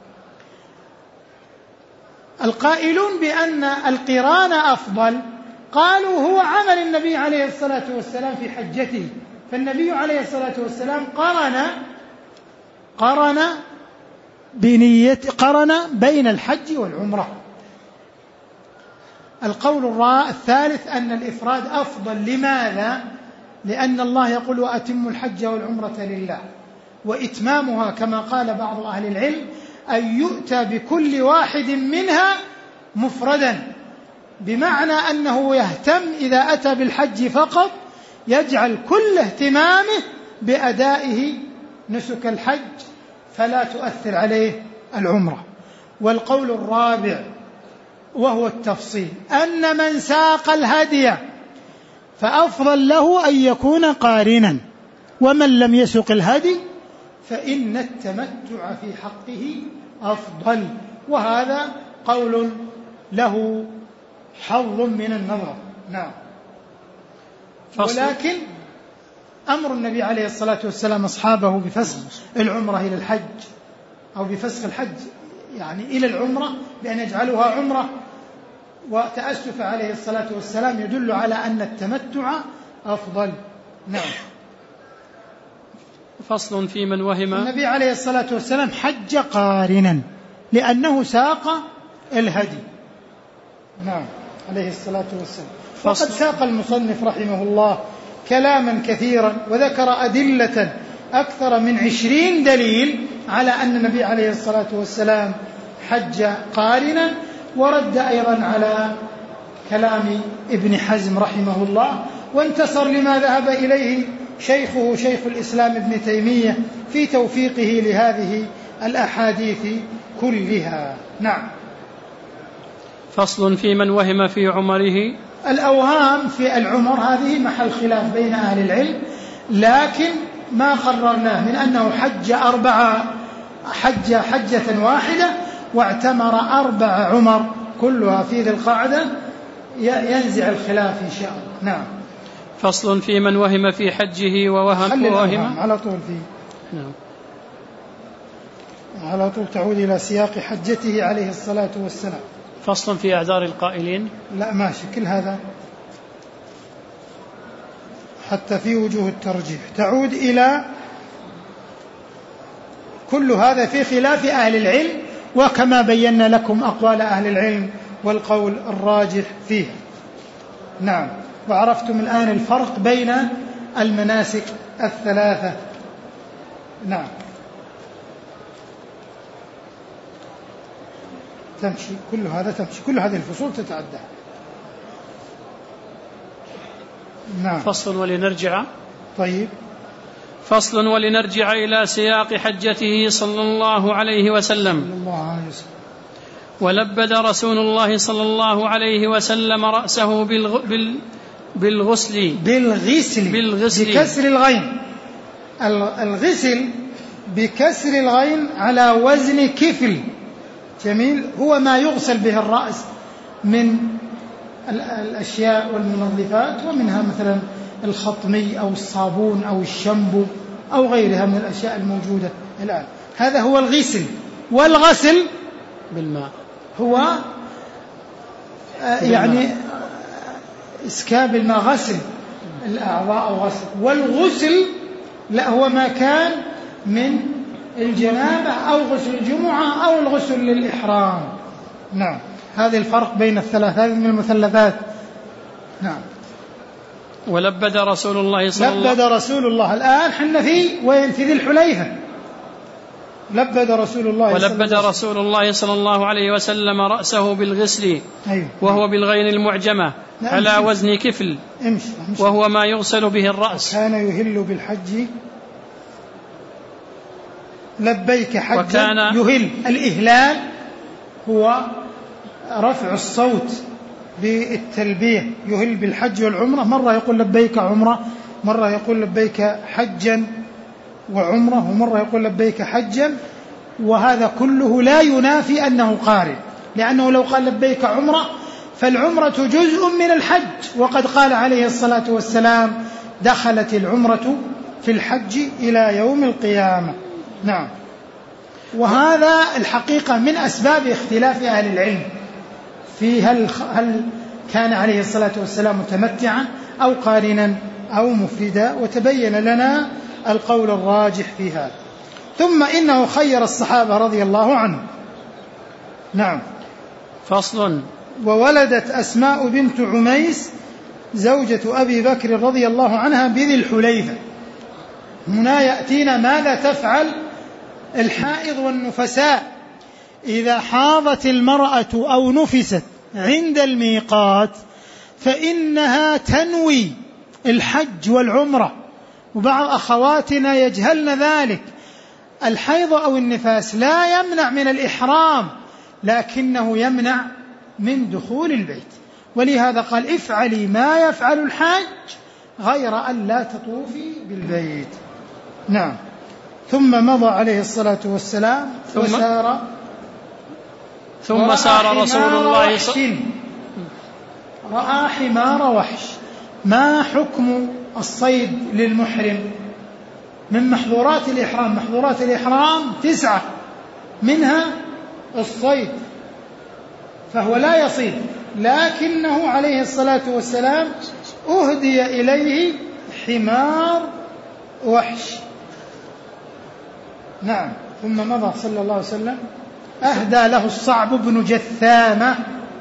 القائلون بأن القران أفضل قالوا هو عمل النبي عليه الصلاة والسلام في حجته، فالنبي عليه الصلاة والسلام قرن قرن بنية قرن بين الحج والعمرة. القول الثالث أن الإفراد أفضل. لماذا؟ لأن الله يقول: وأتموا الحج والعمرة لله. وإتمامها كما قال بعض أهل العلم أن يؤتى بكل واحد منها مفردا، بمعنى أنه يهتم إذا أتى بالحج فقط يجعل كل اهتمامه بأدائه نسك الحج، فلا تؤثر عليه العمرة. والقول الرابع وهو التفصيل أن من ساق الهدي فأفضل له أن يكون قارنا، ومن لم يسق الهدي فإن التمتع في حقه أفضل. وهذا قول له حظ من النظر. نعم. ولكن أمر النبي عليه الصلاة والسلام أصحابه بفسخ العمرة إلى الحج، أو بفسخ الحج يعني إلى العمرة، بأن يجعلوها عمرة، وتأسف عليه الصلاة والسلام يدل على أن التمتع أفضل. نعم. فصل في من وهم. النبي عليه الصلاة والسلام حج قارنا لأنه ساق الهدي. نعم عليه الصلاة والسلام. وقد ساق المصنف رحمه الله كلاما كثيرا وذكر أدلة أكثر من عشرين دليل على أن النبي عليه الصلاة والسلام حج قارنا، ورد أيضا على كلام ابن حزم رحمه الله، وانتصر لما ذهب إليه شيخه شيخ الإسلام ابن تيمية في توفيقه لهذه الأحاديث كلها. نعم. فصل في من وهم في عمره. الأوهام في العمر هذه محل خلاف بين أهل العلم، لكن ما قررناه من أنه حج أربعة حج حجة واحدة واعتمر أربع عمر كلها في ذي القعدة ينزع الخلاف إن شاء الله. نعم. فصل في من وهم في حجه ووهم ووهم على طول فيه. نعم. على طول تعود إلى سياق حجته عليه الصلاة والسلام. فصل في أعذار القائلين. لا ماشي كل هذا حتى في وجوه الترجيح تعود إلى كل هذا في خلاف أهل العلم، وكما بينا لكم أقوال أهل العلم والقول الراجح فيه. نعم. وعرفتم الآن الفرق بين المناسك الثلاثة. نعم. تمشي كل هذا تمشي كل هذه الفصول تتعدى. نعم. فصل ولنرجع. طيب. فصل ولنرجع إلى سياق حجته صلى الله عليه وسلم. صلى الله عليه وسلم. ولبد رسول الله صلى الله عليه وسلم رأسه بالغ... بال... بالغسل بالغسل بالغسل بكسر الغين. الغسل بكسر الغين على وزن كفل. جميل. هو ما يغسل به الرأس من الأشياء والمنظفات، ومنها مثلا الخطمي أو الصابون أو الشامبو أو غيرها من الأشياء الموجودة الآن. هذا هو الغسل. والغسل بالماء هو يعني إسكاب الماء، غسل الأعضاء أو غسل. والغسل لا هو ما كان من الجنابة أو غسل الجمعة أو الغسل للإحرام. نعم. هذا الفرق بين الثلاث، هذه من المثلثات. نعم. ولبد رسول الله صلى الله لبد رسول الله. الآن حنا في وين؟ في ذي الحليفة. لبد رسول الله ولبد رسول الله صلى الله عليه وسلم رأسه بالغسل. أيوه. وهو بالغين المعجمة على وزن كفل. امشي. امشي. وهو ما يغسل به الرأس. كان يهل بالحج لبيك حجا. وكان يهل. الإهلال هو رفع الصوت بالتلبية. يهل بالحج والعمرة، مرة يقول لبيك عمرة، مرة يقول لبيك حجا وعمرة، ومرة يقول لبيك حجا. وهذا كله لا ينافي أنه قارن، لأنه لو قال لبيك عمرة فالعمرة جزء من الحج، وقد قال عليه الصلاة والسلام دخلت العمرة في الحج إلى يوم القيامة. نعم. وهذا الحقيقة من أسباب اختلاف أهل العلم في هل, هل كان عليه الصلاة والسلام متمتعا أو قارنا أو مفردا، وتبين لنا القول الراجح في هذا. ثم إنه خير الصحابة رضي الله عنهم. نعم. فصل. وولدت أسماء بنت عميس زوجة أبي بكر رضي الله عنها بذي الحليفة. هنا يأتينا ماذا تفعل الحائض والنفساء إذا حاضت المرأة أو نفست عند الميقات، فإنها تنوي الحج والعمرة. وبعض أخواتنا يجهلن ذلك. الحيض أو النفاس لا يمنع من الإحرام، لكنه يمنع من دخول البيت. ولهذا قال افعلي ما يفعل الحاج غير أن لا تطوفي بالبيت. نعم. ثم مضى عليه الصلاة والسلام ثم وسار ثم سار رسول الله صلى رأى حمار وحش. ما حكم الصيد للمحرم؟ من محظورات الإحرام. محظورات الإحرام تسعة، منها الصيد، فهو لا يصيد، لكنه عليه الصلاة والسلام أهدي إليه حمار وحش. نعم. ثم مضى صلى الله عليه وسلم أهدى له الصعب بن جثامة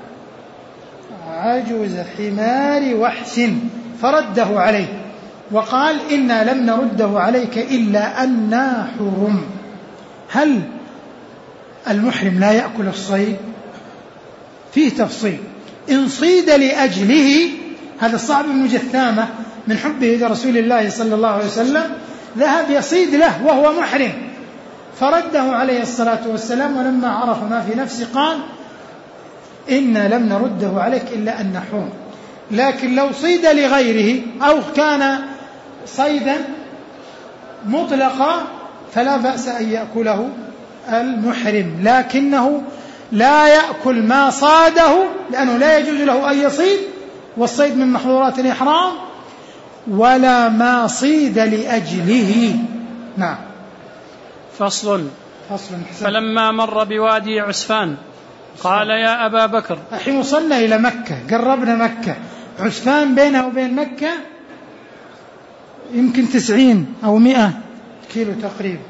عجوز حمار وحش فرده عليه وقال إنا لم نرده عليك إلا أننا حرم. هل المحرم لا يأكل الصيد؟ فيه تفصيل. إن صيد لأجله، هذا الصعب بن جثامة من حبه لرسول الله صلى الله عليه وسلم ذهب يصيد له وهو محرم فرده عليه الصلاة والسلام، ولما عرف ما في نفسه قال إنا لم نرده عليك إلا أن حرم. لكن لو صيد لغيره أو كان صيدا مطلقا فلا بأس أن يأكله المحرم، لكنه لا يأكل ما صاده لأنه لا يجوز له أن يصيد، والصيد من محظورات الإحرام، ولا ما صيد لأجله. نعم. فصل. فصل. فلما مر بوادي عسفان قال يا أبا بكر. الحين وصلنا إلى مكة، قربنا مكة. عسفان بينه وبين مكة يمكن تسعين أو مئة كيلو تقريبا.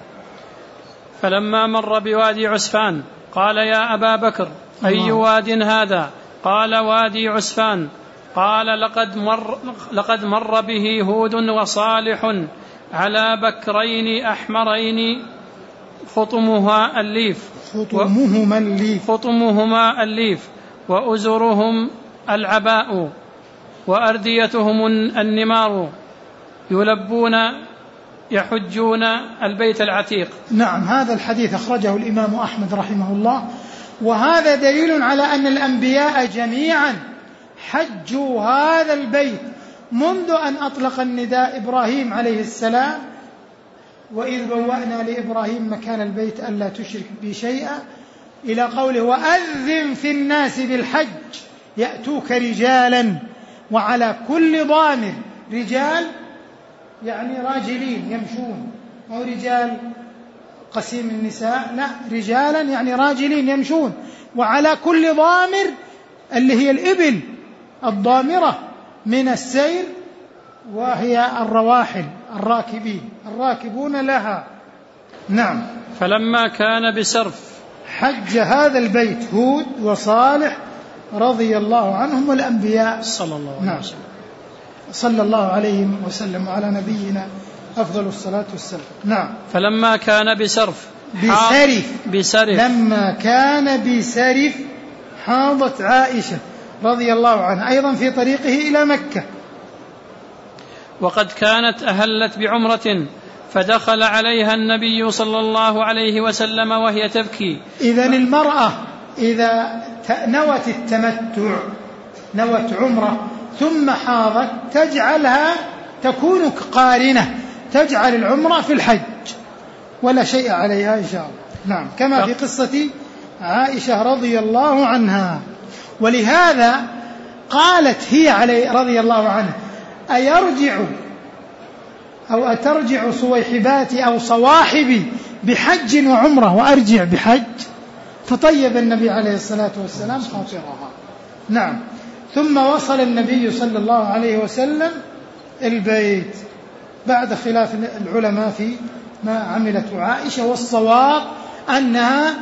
فلما مر بوادي عسفان قال يا أبا بكر أي واد هذا؟ قال وادي عسفان. قال لقد مر, لقد مر به هود وصالح على بكرين أحمرين خطمها الليف خطمهما الليف خطمهما الليف وأزرهم العباء وأرديتهم النمار يلبون يحجون البيت العتيق. نعم. هذا الحديث أخرجه الإمام أحمد رحمه الله، وهذا دليل على أن الأنبياء جميعا حجوا هذا البيت منذ أن أطلق النداء إبراهيم عليه السلام وإذ بوأنا لإبراهيم مكان البيت ألا تشرك بي شيئا إلى قوله وأذن في الناس بالحج يأتوك رجالا وعلى كل ضامر. رجال يعني راجلين يمشون، أو رجال قسيم النساء، لا، رجالا يعني راجلين يمشون، وعلى كل ضامر اللي هي الإبل الضامرة من السير، وهي الرواحل الراكبين الراكبون لها. نعم. فلما كان بسرف حج هذا البيت هود وصالح رضي الله عنهم والأنبياء صلى الله عليه وسلم. نعم. صلى الله عليه وسلم وعلى نبينا أفضل الصلاة والسلام. نعم. فلما كان بسرف بسرف بسرف لما كان بسرف حاضت عائشة رضي الله عنها أيضا في طريقه إلى مكة، وقد كانت أهلت بعمرة فدخل عليها النبي صلى الله عليه وسلم وهي تبكي. إذن المرأة إذا نوت التمتع، نوت عمرة ثم حاضت، تجعلها تكون قارنة، تجعل العمرة في الحج ولا شيء عليها إن شاء الله. نعم. كما في قصة عائشة رضي الله عنها. ولهذا قالت هي عليه رضي الله عنها أيرجع أو أترجع صويحباتي أو صواحبي بحج وعمرة وأرجع بحج؟ فطيب النبي عليه الصلاة والسلام خاطرها. نعم. ثم وصل النبي صلى الله عليه وسلم البيت بعد خلاف العلماء في ما عملته عائشة، والصواب أنها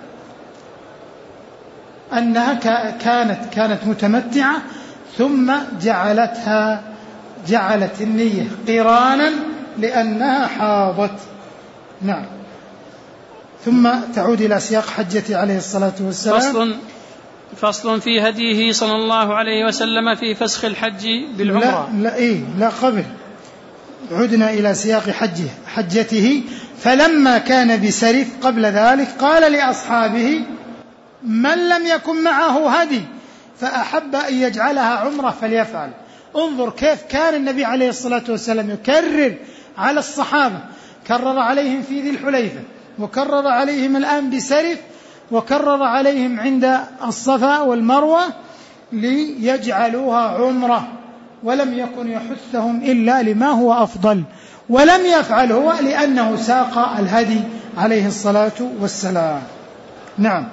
أنها كانت كانت متمتعة ثم جعلتها جعلت النية قرانا لأنها حاضت. نعم. ثم تعود إلى سياق حجته عليه الصلاة والسلام. فصل فصل في هديه صلى الله عليه وسلم في فسخ الحج بالعمرة. لا لا, إيه لا قبل عدنا إلى سياق حجه حجته. فلما كان بسرف قبل ذلك قال لأصحابه من لم يكن معه هدي فأحب أن يجعلها عمرة فليفعل. انظر كيف كان النبي عليه الصلاة والسلام يكرر على الصحابة، كرر عليهم في ذي الحليفة، وكرر عليهم الآن بسرف، وكرر عليهم عند الصفا والمروة ليجعلوها عمرة، ولم يكن يحثهم إلا لما هو أفضل، ولم يفعل هو لأنه ساق الهدي عليه الصلاة والسلام. نعم.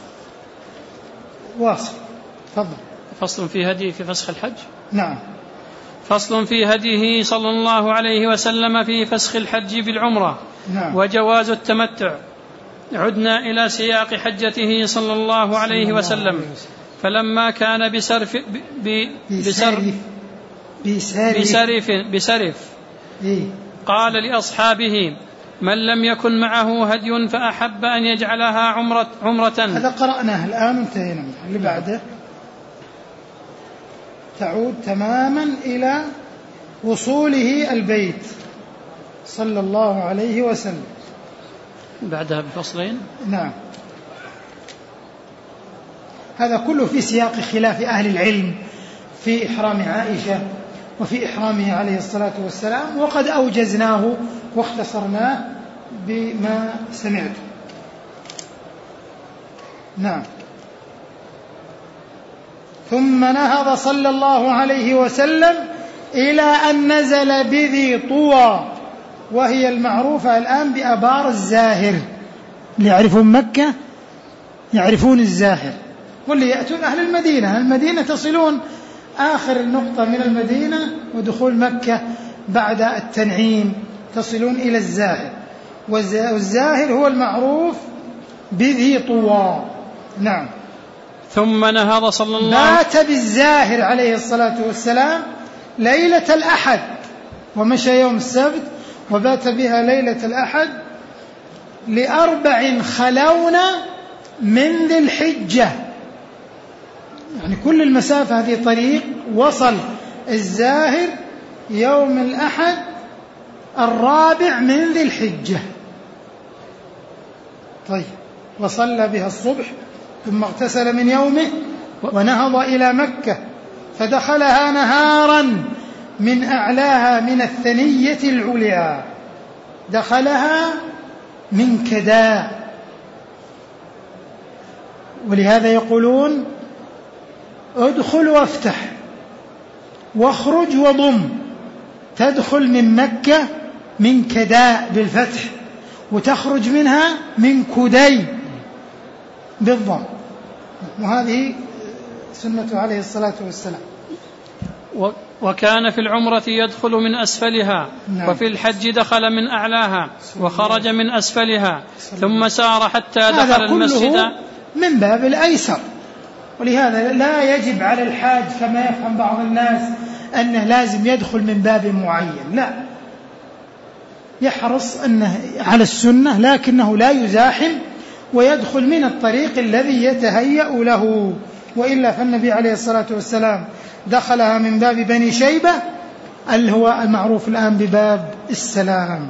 واصل. تفضل. فصل في هدي في فسخ الحج. نعم. فصل في هديه صلى الله عليه وسلم في فسخ الحج بالعمرة. نعم. وجواز التمتع. عدنا إلى سياق حجته صلى الله عليه وسلم. فلما كان بسرف ب بسرف بسرف, بسرف قال لأصحابه: من لم يكن معه هدي فأحب أن يجعلها عمرة, عمرة. هذا قرأناه الآن انتهينا. اللي بعده تعود تماما إلى وصوله البيت صلى الله عليه وسلم. بعدها بفصلين. نعم. هذا كله في سياق خلاف أهل العلم في إحرام عائشة وفي إحرامه عليه الصلاة والسلام، وقد أوجزناه واختصرناه بما سمعت. نعم. ثم نهض صلى الله عليه وسلم إلى أن نزل بذي طوى، وهي المعروفة الآن بأبار الزاهر. اللي يعرفون مكة يعرفون الزاهر، واللي يأتون أهل المدينة المدينة تصلون آخر النقطة من المدينة ودخول مكة بعد التنعيم تصلون إلى الزاهر، والزاهر هو المعروف بذي طوى. نعم. ثم نهض صلى الله عليه وسلم بات بالزاهر عليه الصلاة والسلام ليلة الأحد، ومشى يوم السبت وبات بها ليلة الأحد لأربع خلون من ذي الحجة. يعني كل المسافة هذه طريق، وصل الزاهر يوم الأحد الرابع من ذي الحجة. طيب. وصلى بها الصبح ثم اغتسل من يومه ونهض إلى مكة فدخلها نهارا من أعلاها من الثنية العليا، دخلها من كداء. ولهذا يقولون: ادخل وافتح واخرج وضم. تدخل من مكة من كداء بالفتح، وتخرج منها من كدي بالضم، وهذه سنة عليه الصلاة والسلام. وكان في العمرة يدخل من أسفلها. نعم. وفي الحج دخل من أعلاها وخرج من أسفلها، ثم سار حتى دخل المسجد من باب الأيسر. ولهذا لا يجب على الحاج كما يفهم بعض الناس أنه لازم يدخل من باب معين، لا، يحرص أنه على السنة لكنه لا يزاحم ويدخل من الطريق الذي يتهيأ له. وإلا فالنبي عليه الصلاة والسلام دخلها من باب بني شيبة اللي هو المعروف الآن بباب السلام.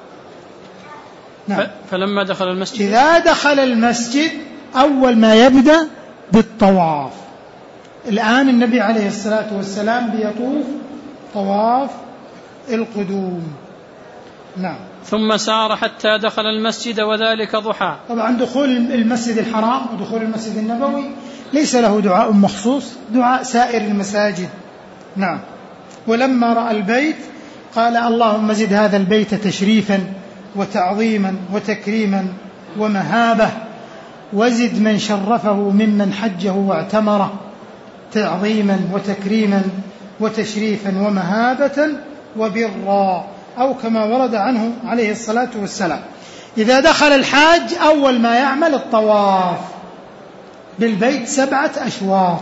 نعم. فلما دخل المسجد إذا دخل المسجد أول ما يبدأ بالطواف. الآن النبي عليه الصلاة والسلام بيطوف طواف القدوم. نعم. ثم سار حتى دخل المسجد وذلك ضحى. طبعا دخول المسجد الحرام ودخول المسجد النبوي ليس له دعاء مخصوص، دعاء سائر المساجد. نعم. ولما رأى البيت قال: اللهم زد هذا البيت تشريفا وتعظيما وتكريما ومهابة، وزد من شرفه ممن حجه واعتمره تعظيما وتكريما وتشريفا ومهابة وبرا، أو كما ورد عنه عليه الصلاة والسلام. إذا دخل الحاج أول ما يعمل الطواف بالبيت سبعة أشواط،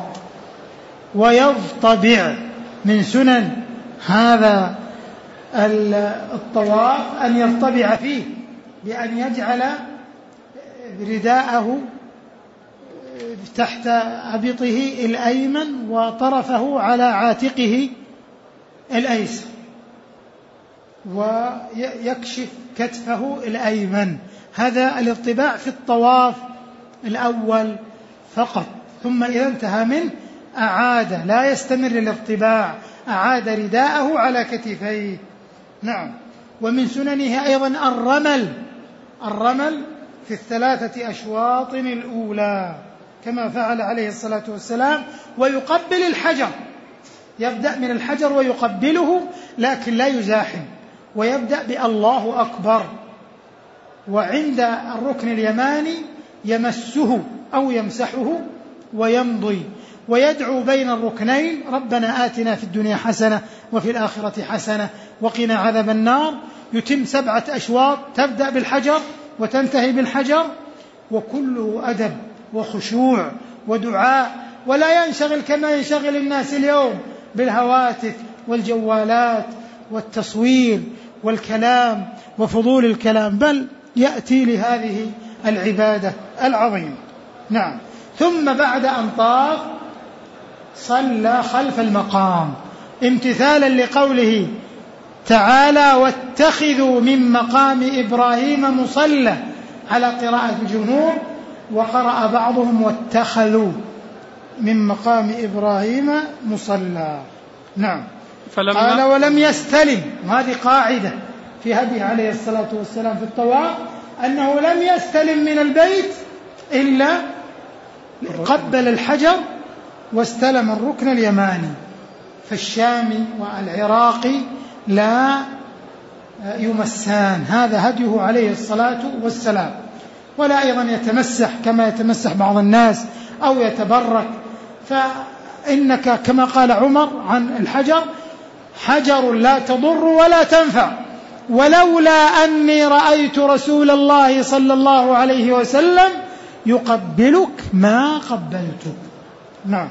ويضطبع من سنن هذا الطواف أن يضطبع فيه بأن يجعل رداءه تحت عبطه الأيمن وطرفه على عاتقه الأيسر، ويكشف كتفه الأيمن. هذا الاضطباع في الطواف الأول فقط. ثم إذا انتهى منه أعاد، لا يستمر الاضطباع، أعاد رداءه على كتفيه. نعم. ومن سننه أيضا الرمل، الرمل في الثلاثة أشواط الأولى كما فعل عليه الصلاة والسلام، ويقبل الحجر، يبدأ من الحجر ويقبله لكن لا يزاحم، ويبدأ بالله أكبر، وعند الركن اليماني يمسه أو يمسحه ويمضي، ويدعو بين الركنين: ربنا آتنا في الدنيا حسنة وفي الآخرة حسنة وقنا عذاب النار. يتم سبعة أشواط، تبدأ بالحجر وتنتهي بالحجر، وكله أدب وخشوع ودعاء، ولا ينشغل كما ينشغل الناس اليوم بالهواتف والجوالات والتصوير والكلام وفضول الكلام، بل يأتي لهذه العبادة العظيمة. نعم. ثم بعد أن طاف صلى خلف المقام امتثالا لقوله تعالى واتخذوا من مقام إبراهيم مصلى على قراءة الجمهور، وقرأ بعضهم واتخذوا من مقام إبراهيم مصلى. نعم. قال ولم يستلم، وهذه قاعدة في هدي عليه الصلاة والسلام في الطواف، أنه لم يستلم من البيت إلا قبل الحجر واستلم الركن اليماني. فالشامي والعراقي لا يمسان، هذا هديه عليه الصلاة والسلام. ولا أيضا يتمسح كما يتمسح بعض الناس أو يتبرك، فإنك كما قال عمر عن الحجر حجر لا تضر ولا تنفع، ولولا أني رأيت رسول الله صلى الله عليه وسلم يقبلك ما قبلتك. نعم.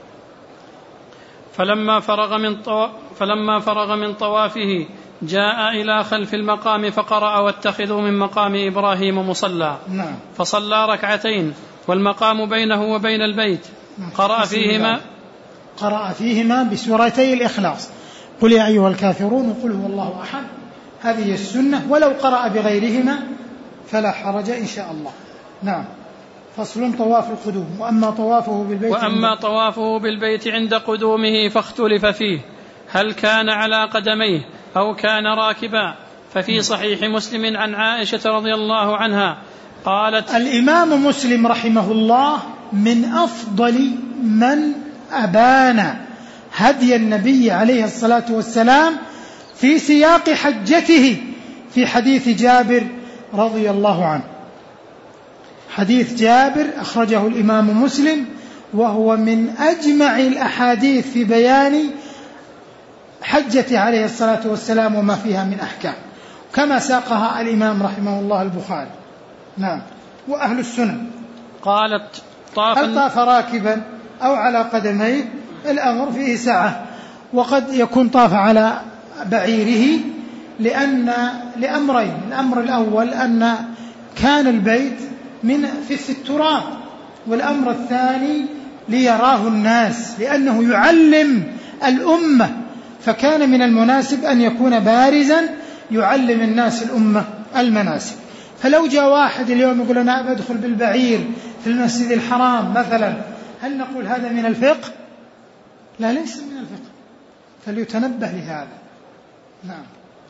فلما فرغ من طو... فلما فرغ من طوافه جاء إلى خلف المقام فقرأ واتخذوا من مقام إبراهيم مصلى. نعم. فصلى ركعتين والمقام بينه وبين البيت. قرأ فيهما قرأ فيهما بسورتي الإخلاص، قل يا أيها الكافرون وقل هو الله أحد، هذه السنة، ولو قرأ بغيرهما فلا حرج إن شاء الله. نعم. فصل طواف القدوم. وأما طوافه بالبيت وأما طوافه بالبيت عند قدومه فاختلف فيه، هل كان على قدميه أو كان راكبا. ففي صحيح مسلم عن عائشة رضي الله عنها قالت: الإمام مسلم رحمه الله من أفضل من أبان هدي النبي عليه الصلاة والسلام في سياق حجته في حديث جابر رضي الله عنه. حديث جابر أخرجه الإمام مسلم، وهو من أجمع الأحاديث في بيان حجة عليه الصلاة والسلام وما فيها من أحكام، كما ساقها الإمام رحمه الله البخاري. نعم. وأهل السنن. قالت: طاف هل طاف راكبا أو على قدميه؟ الأمر فيه سعة، وقد يكون طاف على بعيره لأن لأمرين. الأمر الأول أن كان البيت من في التراب، والأمر الثاني ليراه الناس لأنه يعلم الأمة، فكان من المناسب أن يكون بارزا يعلم الناس الأمة المناسك. فلو جاء واحد اليوم يقول أنا أدخل بالبعير في المسجد الحرام مثلا، هل نقول هذا من الفقه؟ لا، ليس من الفقه، فليتنبه لهذا. نعم.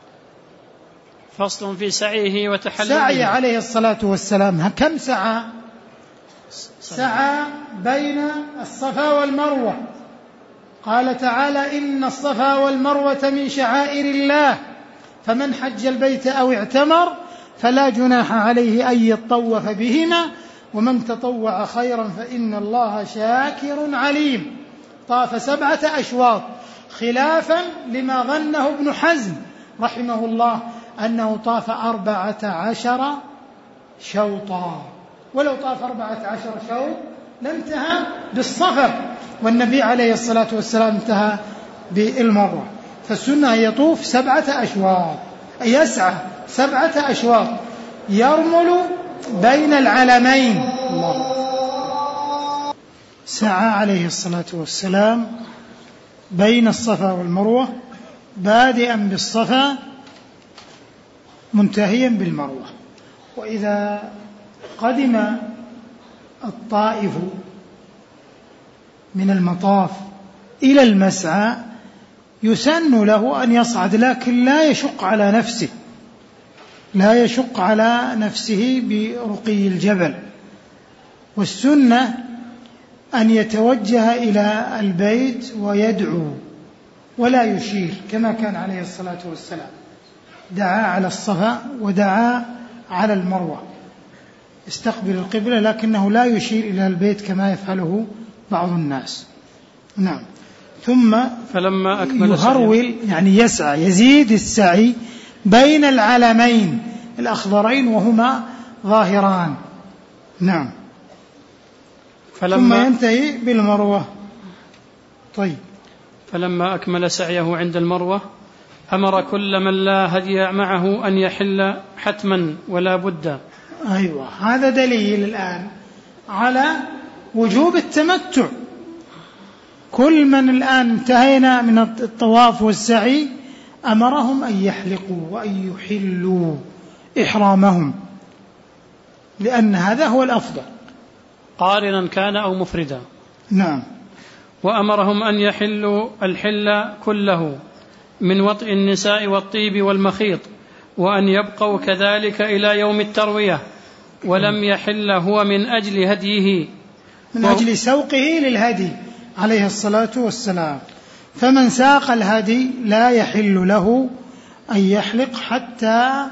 فصل في سعيه وتحلله. سعي عليه الصلاة والسلام كم سعى؟ سعى بين الصفا والمروة. قال تعالى: إن الصفا والمروة من شعائر الله، فمن حج البيت أو اعتمر فلا جناح عليه أن يطوف بهما، ومن تطوع خيرا فإن الله شاكر عليم. طاف سبعة أشواط، خلافا لما ظنه ابن حزم رحمه الله أنه طاف أربعة عشر شوطا، ولو طاف أربعة عشر شوط لانتهى بالصفا، والنبي عليه الصلاة والسلام انتهى بالمروة. فالسنة يطوف سبعة أشواط، يسعى سبعة أشواط، يرمل بين العلمين. الله. سعى عليه الصلاة والسلام بين الصفا والمروة، بادئا بالصفا منتهيا بالمروة. وإذا قدم الطائف من المطاف إلى المسعى يسن له أن يصعد، لكن لا يشق على نفسه لا يشق على نفسه برقي الجبل. والسنة أن يتوجه إلى البيت ويدعو ولا يشير، كما كان عليه الصلاة والسلام، دعا على الصفا ودعا على المروة، استقبل القبلة، لكنه لا يشير إلى البيت كما يفعله بعض الناس. نعم. ثم فلما أكمل يهرول يعني يسعى يزيد السعي بين العلمين الأخضرين وهما ظاهران. نعم. ثم ينتهي بالمروة. طيب. فلما أكمل سعيه عند المروة أمر كل من لا هدي معه أن يحل حتما ولا بد. أيوة، هذا دليل الآن على وجوب التمتع. كل من الآن انتهينا من الطواف والسعي أمرهم أن يحلقوا وأن يحلوا إحرامهم، لأن هذا هو الأفضل، قارنا كان أو مفردا. نعم. وأمرهم أن يحلوا الحل كله من وطئ النساء والطيب والمخيط، وأن يبقوا كذلك إلى يوم التروية، ولم يحل هو من أجل هديه، من أجل سوقه للهدي عليه الصلاة والسلام. فمن ساق الهدي لا يحل له أن يحلق حتى،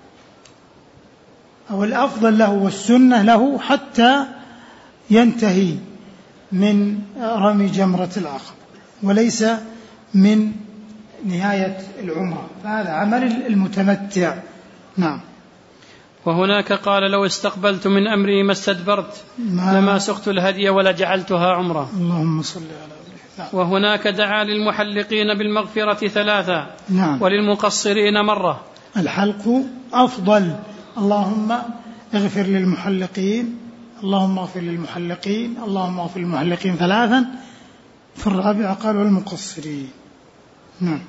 أو الأفضل له والسنة له حتى ينتهي من رمي جمرة العقبة، وليس من نهاية العمرة، فهذا عمل المتمتع. نعم. وهناك قال لو استقبلت من أمري ما استدبرت لما سقت الهدي ولا جعلتها عمرة. اللهم صل على نعم. وهناك دعا للمحلقين بالمغفرة ثلاثة. نعم. وللمقصرين مرة. الحلق أفضل. اللهم اغفر للمحلقين، اللهم اغفر للمحلقين، اللهم اغفر للمحلقين ثلاثا. في الرابعة قال والمقصرين. نعم.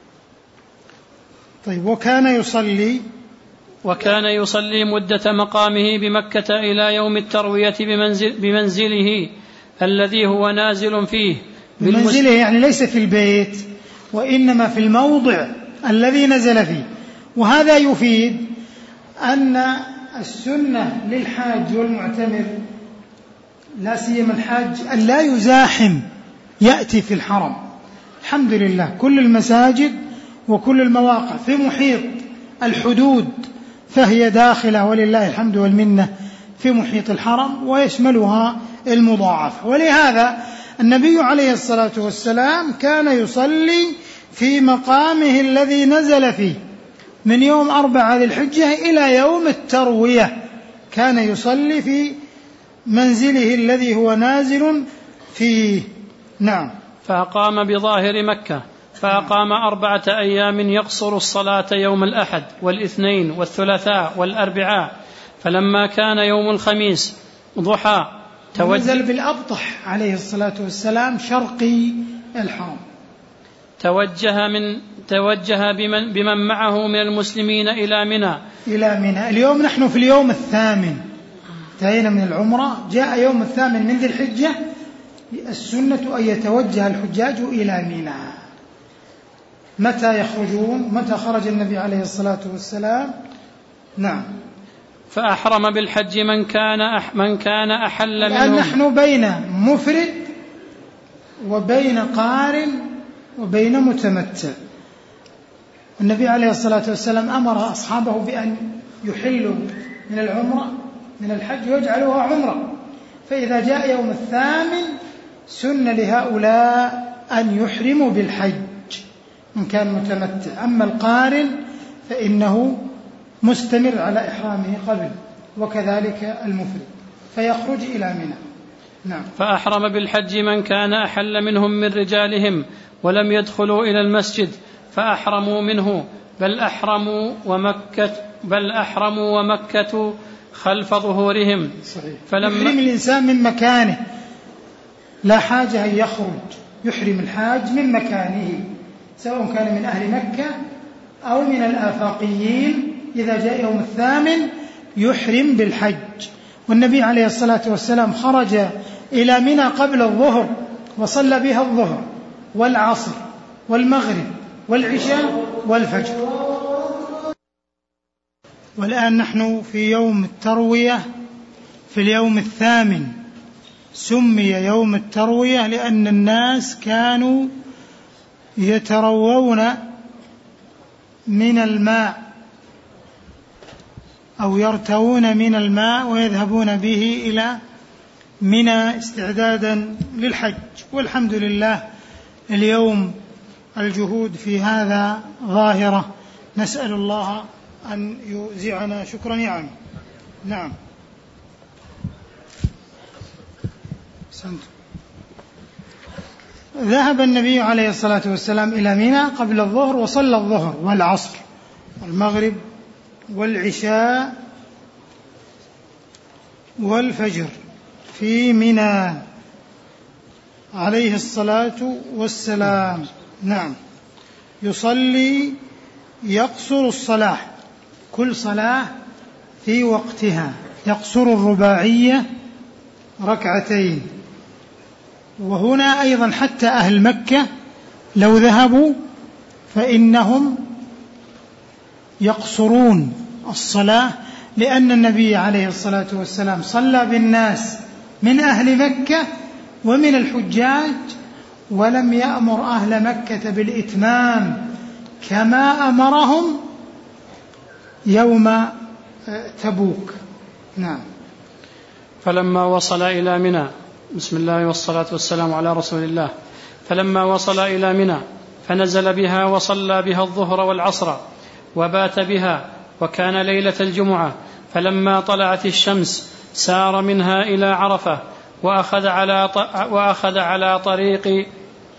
طيب. وكان يصلي وكان يصلي مدة مقامه بمكة إلى يوم التروية بمنزل بمنزله الذي هو نازل فيه. بمنزله يعني ليس في البيت، وإنما في الموضع الذي نزل فيه. وهذا يفيد أن السنة للحاج والمعتمر، لا سيما الحاج، أن لا يزاحم يأتي في الحرم. الحمد لله كل المساجد وكل المواقع في محيط الحدود فهي داخلة ولله الحمد والمنة في محيط الحرم ويشملها المضاعفة. ولهذا النبي عليه الصلاة والسلام كان يصلي في مقامه الذي نزل فيه من يوم أربعة ذي الحجة إلى يوم التروية، كان يصلي في منزله الذي هو نازل فيه. نعم. فأقام بظاهر مكة، فأقام أربعة أيام يقصر الصلاة يوم الأحد والاثنين والثلاثاء والأربعاء. فلما كان يوم الخميس ضحى نزل بالأبطح عليه الصلاة والسلام شرقي الحرم، توجه من توجه بمن, بمن معه من المسلمين إلى منى. إلى منى. اليوم نحن في اليوم الثامن، انتهينا من العمرة، جاء يوم الثامن من ذي الحجة. السنة أن يتوجه الحجاج إلى منى. متى يخرجون؟ متى خرج النبي عليه الصلاة والسلام؟ نعم. فأحرم بالحج من كان أح من كان أحل منهم. الآن نحن بين مفرد وبين قارن وبين متمتع. النبي عليه الصلاة والسلام أمر أصحابه بأن يحلوا من العمرة من الحج ويجعلوها عمرة، فإذا جاء يوم الثامن سن لهؤلاء أن يحرموا بالحج إن كان متمتع. أما القارن فإنه مستمر على إحرامه قبل، وكذلك المفرد، فيخرج إلى منى. نعم. فأحرم بالحج من كان أحل منهم من رجالهم ولم يدخلوا إلى المسجد فأحرموا منه، بل أحرموا ومكة بل أحرموا ومكة خلف ظهورهم. صحيح. فلما يحرم الإنسان من مكانه، لا حاجة أن يخرج، يحرم الحاج من مكانه سواء كان من أهل مكة أو من الآفاقيين. إذا جاء يوم الثامن يحرم بالحج. والنبي عليه الصلاة والسلام خرج إلى منى قبل الظهر وصلى بها الظهر والعصر والمغرب والعشاء والفجر. والآن نحن في يوم التروية في اليوم الثامن. سمي يوم التروية لأن الناس كانوا يتروون من الماء أو يرتوون من الماء ويذهبون به إلى منى استعدادا للحج. والحمد لله اليوم الجهود في هذا ظاهرة، نسأل الله أن يوزعنا شكر نعمه. نعم. سنت. ذهب النبي عليه الصلاة والسلام إلى منى قبل الظهر وصلى الظهر والعصر والمغرب والعشاء والفجر في منى عليه الصلاة والسلام. نعم. يصلي يقصر الصلاة، كل صلاة في وقتها، يقصر الرباعية ركعتين. وهنا أيضا حتى أهل مكة لو ذهبوا فإنهم يقصرون الصلاة، لأن النبي عليه الصلاة والسلام صلى بالناس من أهل مكة ومن الحجاج، ولم يأمر أهل مكة بالإتمام كما أمرهم يوم تبوك. نعم. فلما وصل إلى منى، بسم الله والصلاة والسلام على رسول الله، فلما وصل إلى منى فنزل بها وصلى بها الظهر والعصر وبات بها، وكان ليلة الجمعة. فلما طلعت الشمس سار منها إلى عرفة، وأخذ على وأخذ على طريق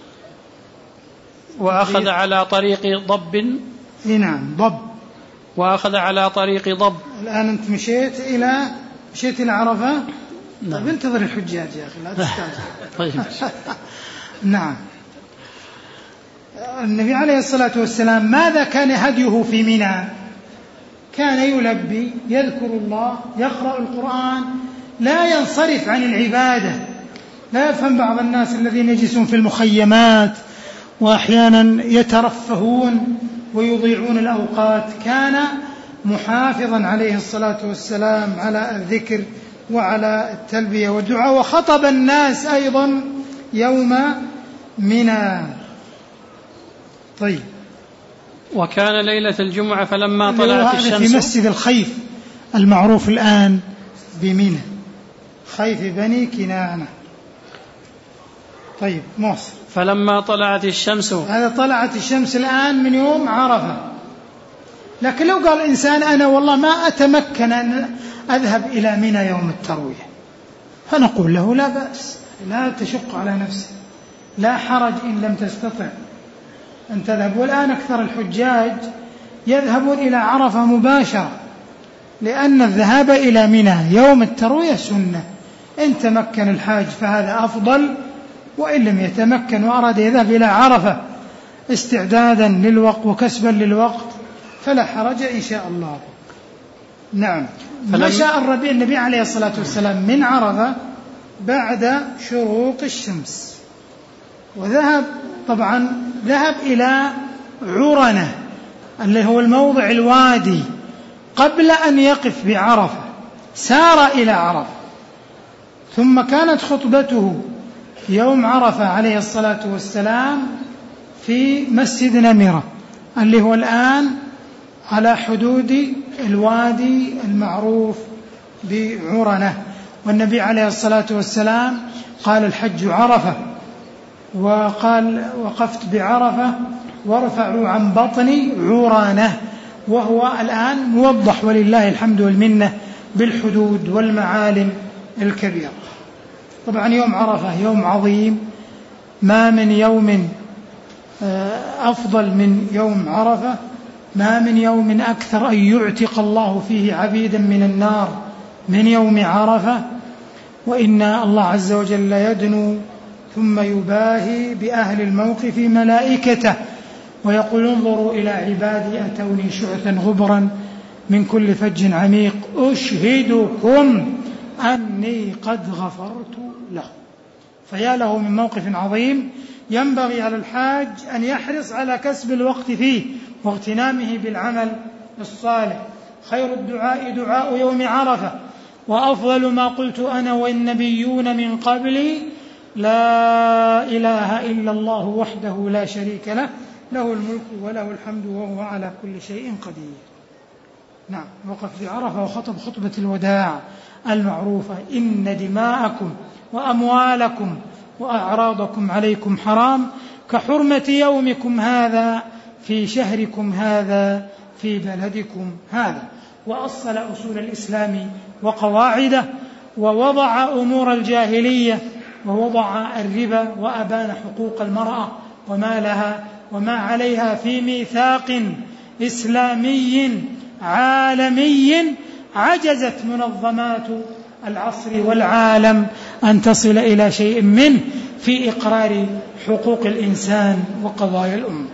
وأخذ على طريق ضب. نعم ضب. وأخذ على طريق ضب. الآن أنت مشيت إلى مشيت إلى عرفة. نعم. طيب انتظر الحجاج يا أخي لا تستعجل. طيب. نعم. النبي عليه الصلاة والسلام ماذا كان هديه في منى؟ كان يلبي، يذكر الله، يقرأ القرآن، لا ينصرف عن العبادة. لا يفهم بعض الناس الذين يجلسون في المخيمات وأحيانا يترفهون ويضيعون الأوقات. كان محافظا عليه الصلاة والسلام على الذكر وعلى التلبية والدعاء، وخطب الناس أيضا يوم منى. طيب. وكان ليلة الجمعة فلما طلعت الشمس في مسجد الخيف المعروف الآن بمنى، خيف بني كنانة. طيب مصر. فلما طلعت الشمس، هذا طلعت الشمس الآن من يوم عرفة. لكن لو قال إنسان أنا والله ما أتمكن أن أذهب إلى منى يوم التروية، فنقول له لا بأس، لا تشق على نفسك، لا حرج إن لم تستطع أن تذهب. والآن أكثر الحجاج يذهبون إلى عرفة مباشرة، لأن الذهاب إلى منى يوم التروية سنة. إن تمكن الحاج فهذا أفضل، وإن لم يتمكن وأراد يذهب إلى عرفة استعدادا للوقت وكسبا للوقت فلا حرج إن شاء الله. نعم. مشى الربيع النبي عليه الصلاة والسلام من عرفة بعد شروق الشمس، وذهب طبعا ذهب إلى عرنة اللي هو الموضع الوادي قبل أن يقف بعرفة، سار إلى عرفة. ثم كانت خطبته يوم عرفة عليه الصلاة والسلام في مسجد نمرة اللي هو الآن على حدود الوادي المعروف بعرنة. والنبي عليه الصلاة والسلام قال الحج عرفة، وقال وقفت بعرفة وارفعوا عن بطني عرانة، وهو الآن موضح ولله الحمد والمنة بالحدود والمعالم الكبيرة. طبعا يوم عرفة يوم عظيم، ما من يوم أفضل من يوم عرفة، ما من يوم أكثر أن يعتق الله فيه عبيدا من النار من يوم عرفة. وإن الله عز وجل يدنو ثم يباهي بأهل الموقف ملائكته ويقول انظروا إلى عبادي أتوني شعثا غبرا من كل فج عميق أشهدكم أني قد غفرت له. فيا له من موقف عظيم. ينبغي على الحاج أن يحرص على كسب الوقت فيه واغتنامه بالعمل الصالح. خير الدعاء دعاء يوم عرفة، وأفضل ما قلت أنا والنبيون من قبلي لا إله إلا الله وحده لا شريك له، له الملك وله الحمد وهو على كل شيء قدير. نعم. وقف في عرفة وخطب خطبة الوداع المعروفة: إن دماءكم وأموالكم وأعراضكم عليكم حرام كحرمة يومكم هذا في شهركم هذا في بلدكم هذا، وأصل أصول الإسلام وقواعده، ووضع أمور الجاهلية، ووضع الربا، وأبان حقوق المرأة وما لها وما عليها في ميثاق إسلامي عالمي عجزت منظمات العصر والعالم أن تصل إلى شيء منه في إقرار حقوق الإنسان وقضايا الأمة.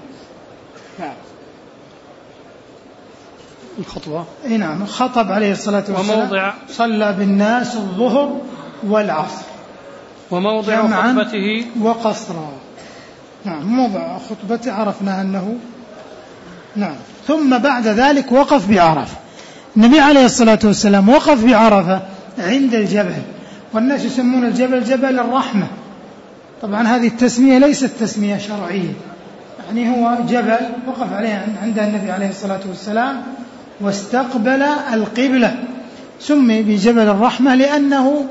الخطبة نعم، خطب عليه الصلاة والسلام وموضع صلى بالناس الظهر والعصر وموضع خطبته وقصرا. نعم، موضع خطبته عرفنا أنه نعم. ثم بعد ذلك وقف بعرفة. النبي عليه الصلاة والسلام وقف بعرفة عند الجبل، والناس يسمون الجبل جبل الرحمة. طبعا هذه التسمية ليست تسمية شرعية، يعني هو جبل وقف عليه عند النبي عليه الصلاة والسلام واستقبل القبلة، سمي بجبل الرحمة لأنه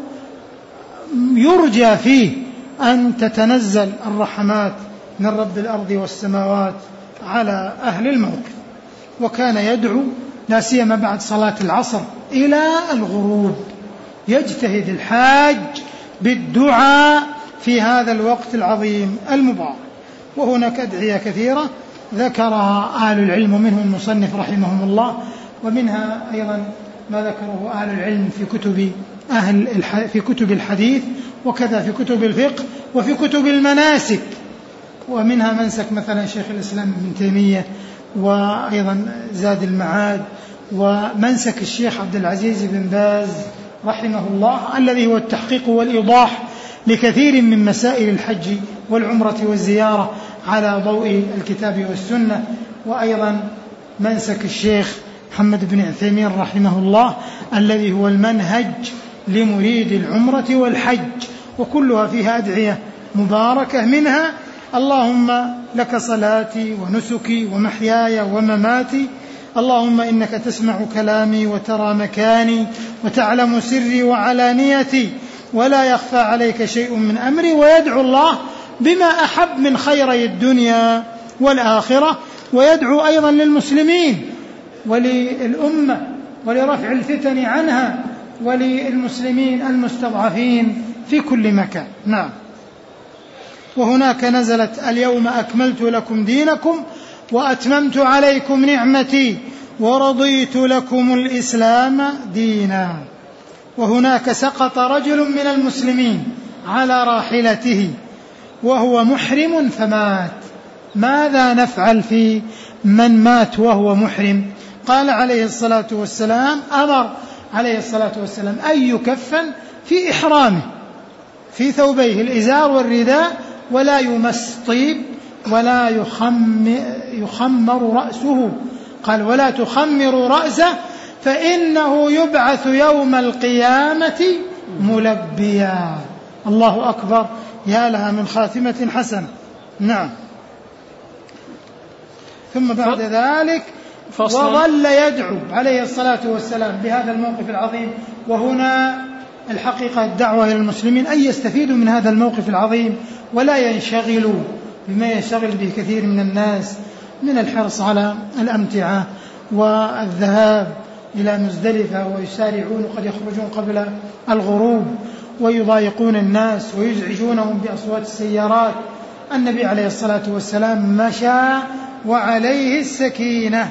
يرجى فيه أن تتنزل الرحمات من رب الأرض والسماوات على أهل الموقف. وكان يدعو لا سيما بعد صلاة العصر إلى الغروب، يجتهد الحاج بالدعاء في هذا الوقت العظيم المبارك. وهناك أدعية كثيرة ذكرها أهل العلم ومنهم المصنف رحمهم الله، ومنها أيضا ما ذكره أهل العلم في كتب أهل في كتب الحديث، وكذا في كتب الفقه وفي كتب المناسك، ومنها منسك مثلا شيخ الإسلام ابن تيمية، وأيضا زاد المعاد، ومنسك الشيخ عبد العزيز بن باز رحمه الله الذي هو التحقيق والإيضاح لكثير من مسائل الحج والعمرة والزيارة على ضوء الكتاب والسنة، وأيضا منسك الشيخ محمد بن عثيمين رحمه الله الذي هو المنهج لمريد العمرة والحج، وكلها فيها أدعية مباركة، منها اللهم لك صلاتي ونسكي ومحياي ومماتي، اللهم إنك تسمع كلامي وترى مكاني وتعلم سري وعلانيتي ولا يخفى عليك شيء من أمري، ويدعو الله بما أحب من خيري الدنيا والآخرة، ويدعو أيضا للمسلمين وللأمة ولرفع الفتن عنها وللمسلمين المستضعفين في كل مكان. نعم. وهناك نزلت اليوم أكملت لكم دينكم وأتممت عليكم نعمتي ورضيت لكم الإسلام دينا. وهناك سقط رجل من المسلمين على راحلته وهو محرم فمات. ماذا نفعل في من مات وهو محرم؟ قال عليه الصلاة والسلام أمر عليه الصلاة والسلام أن يكفن في إحرامه في ثوبيه الإزار والرداء، ولا يمس طيب ولا يخمر رأسه، قال ولا تخمر رأسه فإنه يبعث يوم القيامة ملبيا. الله أكبر، يا لها من خاتمة حسنة. نعم. ثم بعد ذلك وظل يدعو عليه الصلاة والسلام بهذا الموقف العظيم. وهنا الحقيقة الدعوة إلى المسلمين أن يستفيدوا من هذا الموقف العظيم ولا ينشغلوا بما يشغل به كثير من الناس من الحرص على الأمتعة والذهاب إلى مزدلفة، ويسارعون وقد يخرجون قبل الغروب ويضايقون الناس ويزعجونهم بأصوات السيارات. النبي عليه الصلاة والسلام مشى وعليه السكينة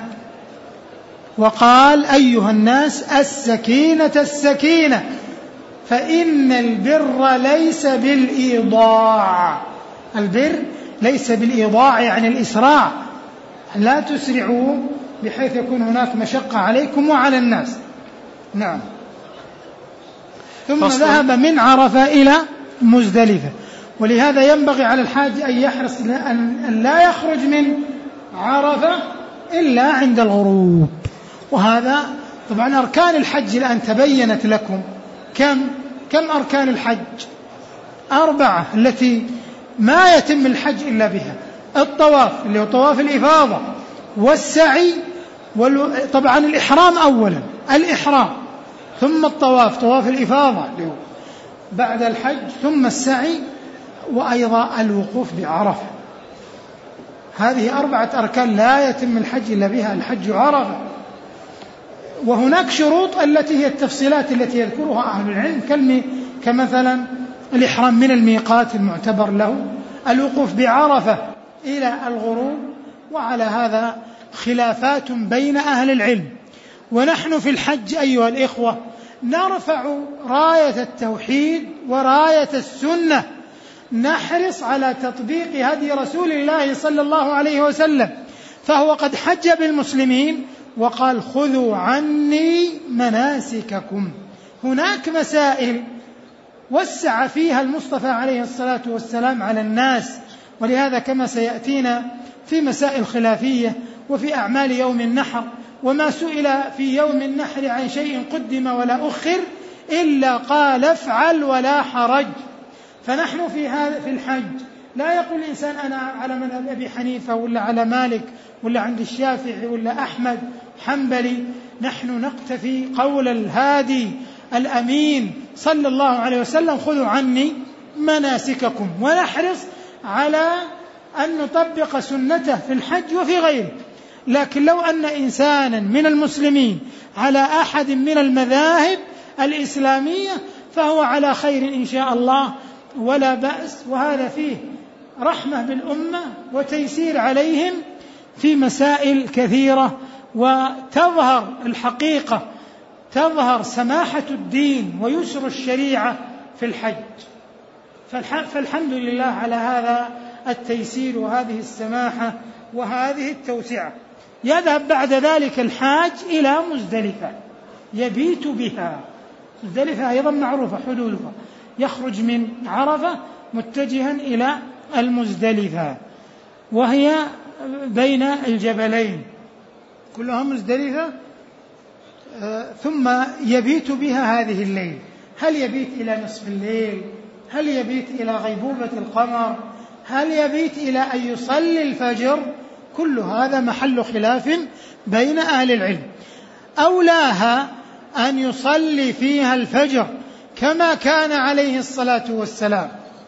وقال أيها الناس السكينة السكينة، فإن البر ليس بالإيضاع. البر ليس بالإيضاع يعني الإسراع، لا تسرعوا بحيث يكون هناك مشقة عليكم وعلى الناس. نعم. ثم ذهب من عرفة إلى مزدلفة، ولهذا ينبغي على الحاج أن يحرص أن لا يخرج من عرفة إلا عند الغروب. وهذا طبعا أركان الحج الآن تبينت لكم. كم كم أركان الحج؟ أربعة التي ما يتم الحج إلا بها: الطواف اللي هو طواف الإفاضة، والسعي، طبعا الإحرام أولا، الإحرام ثم الطواف طواف الإفاضة اللي هو بعد الحج، ثم السعي، وأيضا الوقوف بعرفة. هذه أربعة أركان لا يتم الحج إلا بها. الحج عرفة، وهناك شروط التي هي التفصيلات التي يذكرها أهل العلم، كمثلا الإحرام من الميقات المعتبر له، الوقوف بعرفة إلى الغروب، وعلى هذا خلافات بين أهل العلم. ونحن في الحج أيها الإخوة نرفع راية التوحيد وراية السنة، نحرص على تطبيق هدي رسول الله صلى الله عليه وسلم، فهو قد حج بالمسلمين وقال خذوا عني مناسككم. هناك مسائل وسع فيها المصطفى عليه الصلاة والسلام على الناس، ولهذا كما سيأتينا في مسائل خلافية وفي أعمال يوم النحر، وما سئل في يوم النحر عن شيء قدم ولا أخر إلا قال افعل ولا حرج. فنحن في هذا في الحج لا يقول الإنسان أنا على مذهب أبي حنيفة ولا على مالك ولا عند الشافعي ولا أحمد حنبلي، نحن نقتفي قول الهادي الأمين صلى الله عليه وسلم خذوا عني مناسككم، ونحرص على أن نطبق سنته في الحج وفي غيره. لكن لو أن إنسانا من المسلمين على أحد من المذاهب الإسلامية فهو على خير إن شاء الله ولا بأس، وهذا فيه رحمة بالأمة وتيسير عليهم في مسائل كثيرة، وتظهر الحقيقة، تظهر سماحة الدين ويسر الشريعة في الحج. فالحمد لله على هذا التيسير وهذه السماحة وهذه التوسعة. يذهب بعد ذلك الحاج إلى مزدلفة يبيت بها. مزدلفة أيضا معروفة حدودها، يخرج من عرفة متجها إلى المزدلفة، وهي بين الجبلين كلها مزدلفة. آه ثم يبيت بها هذه الليل. هل يبيت إلى نصف الليل؟ هل يبيت إلى غيبوبة القمر؟ هل يبيت إلى أن يصلي الفجر؟ كل هذا محل خلاف بين أهل العلم. أولاها أن يصلي فيها الفجر كما كان عليه الصلاة والسلام،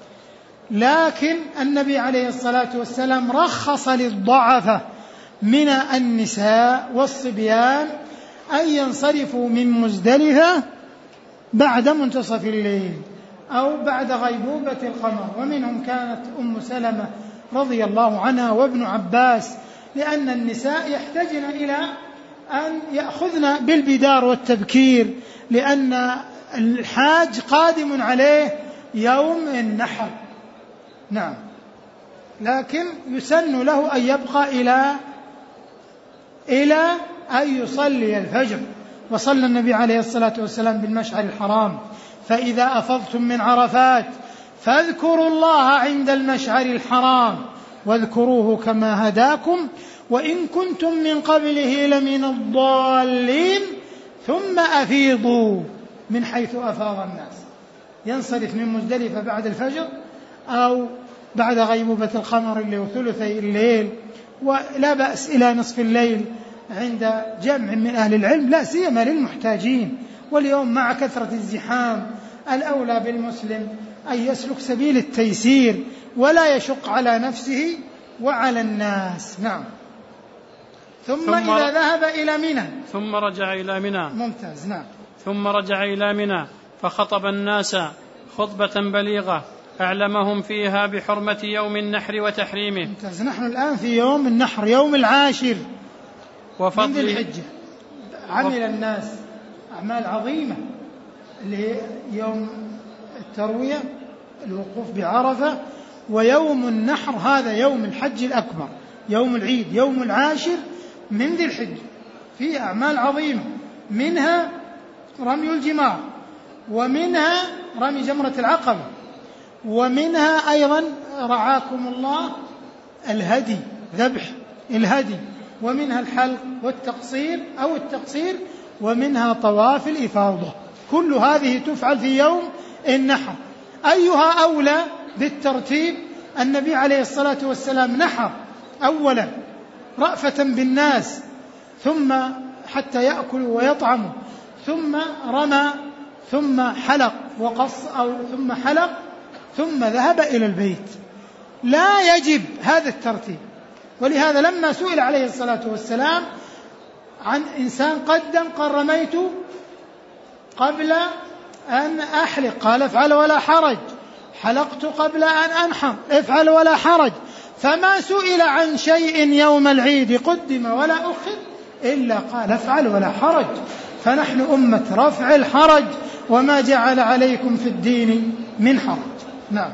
لكن النبي عليه الصلاة والسلام رخص للضعفة من النساء والصبيان أن ينصرفوا من مزدلفة بعد منتصف الليل أو بعد غيبوبة القمر، ومنهم كانت أم سلمة رضي الله عنها وابن عباس، لأن النساء يحتاجن إلى أن يأخذن بالبدار والتبكير، لأن الحاج قادم عليه يوم النحر. نعم، لكن يسن له أن يبقى إلى إلى أن يصلي الفجر. وصلى النبي عليه الصلاة والسلام بالمشعر الحرام: فإذا أفضتم من عرفات فاذكروا الله عند المشعر الحرام واذكروه كما هداكم وإن كنتم من قبله لمن الضالين ثم أفيضوا من حيث أفاض الناس. ينصرف من مزدلفة بعد الفجر أو بعد غيبوبة القمر اللي هو ثلثي الليل، ولا بأس إلى نصف الليل عند جمع من أهل العلم، لا سيما للمحتاجين. واليوم مع كثرة الزحام الأولى بالمسلم أن يسلك سبيل التيسير ولا يشق على نفسه وعلى الناس. نعم. ثم, ثم إذا ذهب إلى منى ثم رجع إلى منى. ممتاز. نعم. ثم رجع إلى منى فخطب الناس خطبة بليغة أعلمهم فيها بحرمة يوم النحر وتحريمه. ممتاز. نحن الآن في يوم النحر، يوم العاشر من ذي الحجة. عمل الناس أعمال عظيمة ليوم التروية، الوقوف بعرفة، ويوم النحر هذا يوم الحج الأكبر، يوم العيد، يوم العاشر من ذي الحجة، في أعمال عظيمة، منها رمي الجمار، ومنها رمي جمرة العقبة، ومنها أيضا رعاكم الله الهدي، ذبح الهدي، ومنها الحلق والتقصير أو التقصير، ومنها طواف الإفاضة. كل هذه تفعل في يوم النحر. أيها أولى بالترتيب؟ النبي عليه الصلاة والسلام نحر أولا رأفة بالناس، ثم حتى يأكلوا ويطعموا، ثم رمى، ثم حلق وقص أو ثم حلق، ثم ذهب إلى البيت. لا يجب هذا الترتيب، ولهذا لما سئل عليه الصلاة والسلام عن إنسان قدم قال رميت قبل أن أحلق، قال افعل ولا حرج. حلقت قبل أن أنحر، افعل ولا حرج. فما سئل عن شيء يوم العيد قدم ولا أخر إلا قال افعل ولا حرج. فنحن أمة رفع الحرج وما جعل عليكم في الدين من حرج. نعم.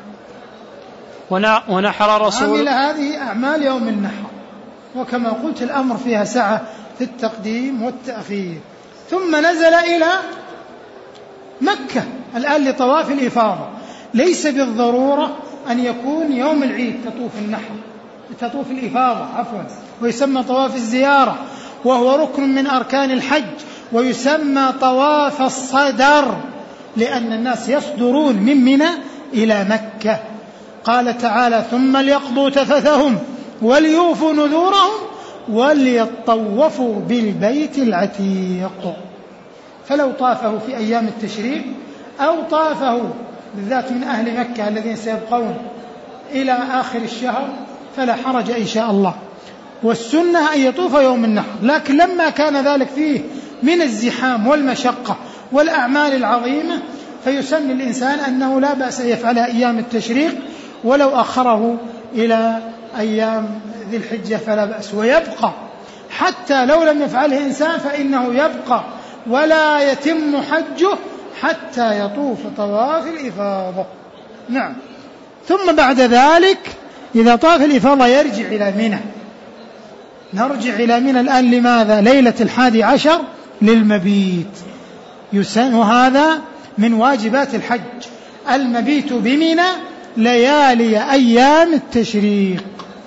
ونحر رسول عامل هذه أعمال يوم النحر، وكما قلت الأمر فيها سعة في التقديم والتأخير. ثم نزل إلى مكة الآن لطواف الإفاضة. ليس بالضرورة أن يكون يوم العيد تطوف النحر، تطوف الإفاضة عفوا، ويسمى طواف الزيارة، وهو ركن من أركان الحج، ويسمى طواف الصدر لأن الناس يصدرون من منى إلى مكة. قال تعالى ثم ليقضوا تفثهم وليوفوا نذورهم وليطوفوا بالبيت العتيق. فلو طافه في أيام التشريق أو طافه بالذات من أهل مكة الذين سيبقون إلى آخر الشهر فلا حرج إن شاء الله. والسنة أن يطوف يوم النحر، لكن لما كان ذلك فيه من الزحام والمشقة والأعمال العظيمة فيسن الإنسان أنه لا بأس أن يفعلها أيام التشريق، ولو أخره إلى أيام ذي الحجة فلا بأس. ويبقى حتى لو لم يفعله إنسان فإنه يبقى ولا يتم حجه حتى يطوف طواف الإفاضة. نعم. ثم بعد ذلك إذا طاف الإفاضة يرجع إلى منى. نرجع إلى منى الآن لماذا؟ ليلة الحادي عشر للمبيت، يسن، وهذا من واجبات الحج المبيت بمنى ليالي أيام التشريق.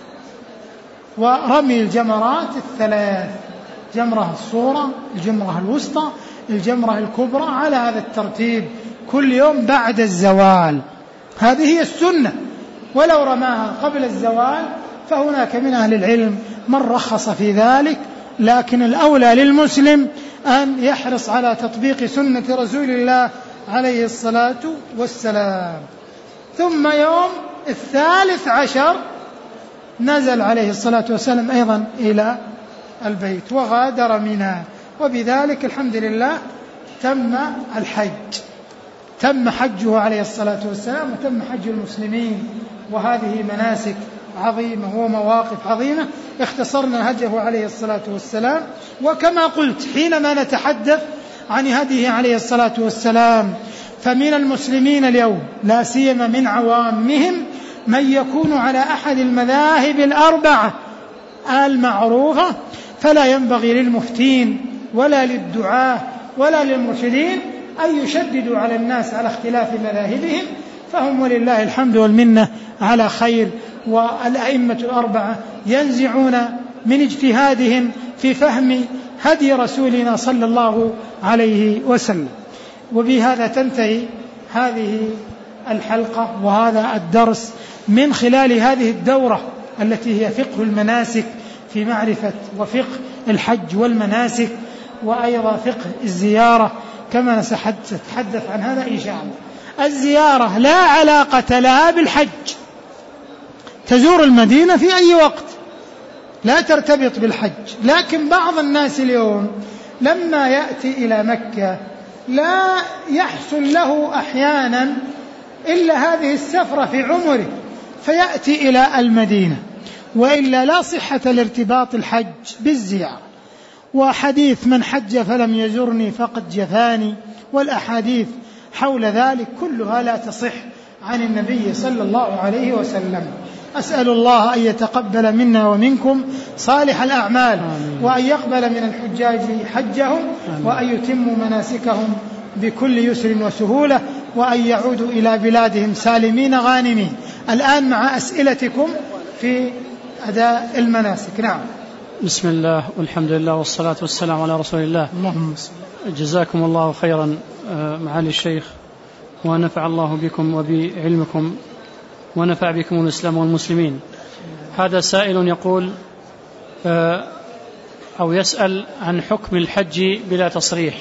ورمي الجمرات الثلاث، جمرة الصورة، الجمرة الوسطى، الجمرة الكبرى، على هذا الترتيب كل يوم بعد الزوال. هذه هي السنة. ولو رماها قبل الزوال فهناك من أهل العلم من رخص في ذلك، لكن الأولى للمسلم أن يحرص على تطبيق سنة رسول الله عليه الصلاة والسلام. ثم يوم الثالث عشر نزل عليه الصلاة والسلام أيضا إلى البيت وغادر منى، وبذلك الحمد لله تم الحج، تم حجه عليه الصلاة والسلام وتم حج المسلمين. وهذه مناسك عظيمة ومواقف عظيمة اختصرنا هديه عليه الصلاة والسلام. وكما قلت حينما نتحدث عن هديه عليه الصلاة والسلام فمن المسلمين اليوم لا سيما من عوامهم من يكون على أحد المذاهب الأربعة المعروفة، فلا ينبغي للمفتين ولا للدعاة ولا للمرشدين أن يشددوا على الناس على اختلاف مذاهبهم، فهم ولله الحمد والمنة على خير. والأئمة الأربعة ينزعون من اجتهادهم في فهم هدي رسولنا صلى الله عليه وسلم. وبهذا تنتهي هذه الحلقة وهذا الدرس من خلال هذه الدورة التي هي فقه المناسك في معرفة وفقه الحج والمناسك، وأيضا فقه الزيارة كما سنتحدث عن هذا إن شاء الله. الزيارة لا علاقة لها بالحج، تزور المدينة في أي وقت لا ترتبط بالحج. لكن بعض الناس اليوم لما يأتي إلى مكة لا يحصل له أحيانا إلا هذه السفرة في عمره فيأتي إلى المدينة، وإلا لا صحة لارتباط الحج بالزيارة. وحديث من حج فلم يزرني فقد جفاني والأحاديث حول ذلك كلها لا تصح عن النبي صلى الله عليه وسلم. أسأل الله أن يتقبل منا ومنكم صالح الأعمال، وأن يقبل من الحجاج حجهم، وأن يتموا مناسكهم بكل يسر وسهولة، وأن يعودوا إلى بلادهم سالمين غانمين. الآن مع أسئلتكم في أداء المناسك. نعم. بسم الله والحمد لله والصلاة والسلام على رسول الله. اللهم صل. جزاكم الله خيرا معالي الشيخ، ونفع الله بكم وبعلمكم ونفع بكم الإسلام والمسلمين. هذا سائل يقول أو يسأل عن حكم الحج بلا تصريح.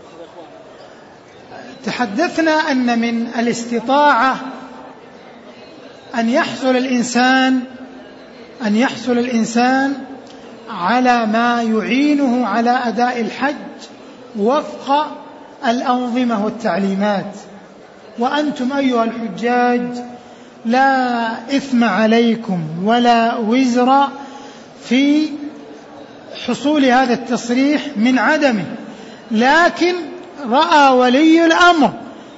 تحدثنا أن من الاستطاعة أن يحصل الإنسان أن يحصل الإنسان على ما يعينه على أداء الحج وفق الأنظمة والتعليمات. وأنتم أيها الحجاج لا إثم عليكم ولا وزر في حصول هذا التصريح من عدمه، لكن رأى ولي الأمر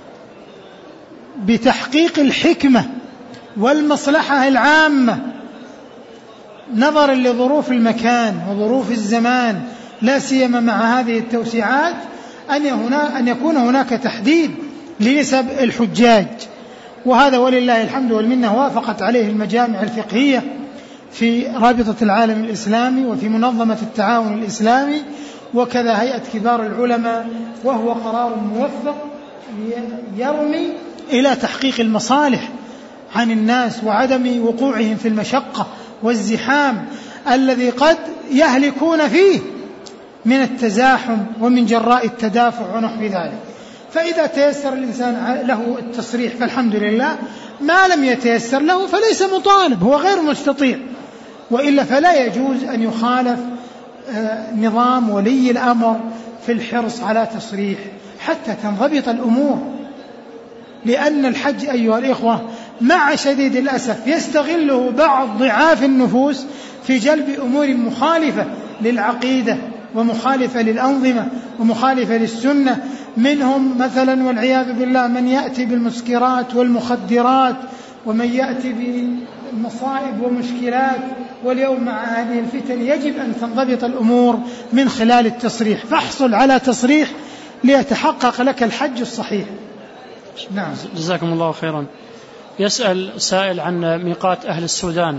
بتحقيق الحكمة والمصلحة العامة نظرا لظروف المكان وظروف الزمان، لا سيما مع هذه التوسعات، أن يكون هناك تحديد لنسب الحجاج. وهذا ولله الحمد والمنة وافقت عليه المجامع الفقهية في رابطة العالم الإسلامي وفي منظمة التعاون الإسلامي، وكذا هيئة كبار العلماء، وهو قرار موفق يرمي إلى تحقيق المصالح عن الناس وعدم وقوعهم في المشقة والزحام الذي قد يهلكون فيه من التزاحم ومن جراء التدافع ونحو ذلك. فإذا تيسر الإنسان له التصريح فالحمد لله، ما لم يتيسر له فليس مطالب، هو غير مستطيع، وإلا فلا يجوز أن يخالف نظام ولي الأمر في الحرص على تصريح حتى تنضبط الأمور. لأن الحج أيها الإخوة مع شديد الأسف يستغله بعض ضعاف النفوس في جلب أمور مخالفة للعقيدة ومخالفة للأنظمة ومخالفة للسنة، منهم مثلا والعياذ بالله من يأتي بالمسكرات والمخدرات، ومن يأتي بمصائب ومشكلات. واليوم مع هذه الفتن يجب أن تنضبط الأمور من خلال التصريح، فاحصل على تصريح ليتحقق لك الحج الصحيح. نعم. جزاكم الله خيرا. يسأل سائل عن ميقات أهل السودان.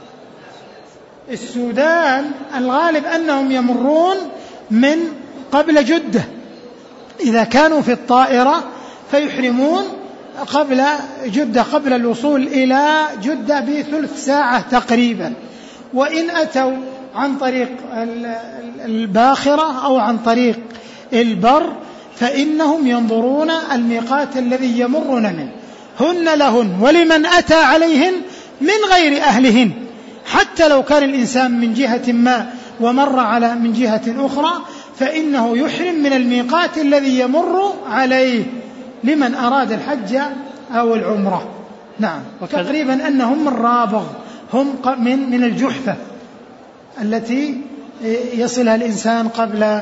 السودان الغالب أنهم يمرون من قبل جدة، إذا كانوا في الطائرة فيحرمون قبل جدة، قبل الوصول إلى جدة بثلث ساعة تقريبا. وإن أتوا عن طريق الباخرة أو عن طريق البر فإنهم ينظرون الميقات الذي يمرون منه، هن لهن ولمن أتى عليهن من غير أهلهن، حتى لو كان الإنسان من جهة ما ومر على من جهة أخرى فإنه يحرم من الميقات الذي يمر عليه لمن أراد الحج أو العمرة. نعم. تقريبا أنهم من رابغ، هم من من الجحفة التي يصلها الإنسان قبل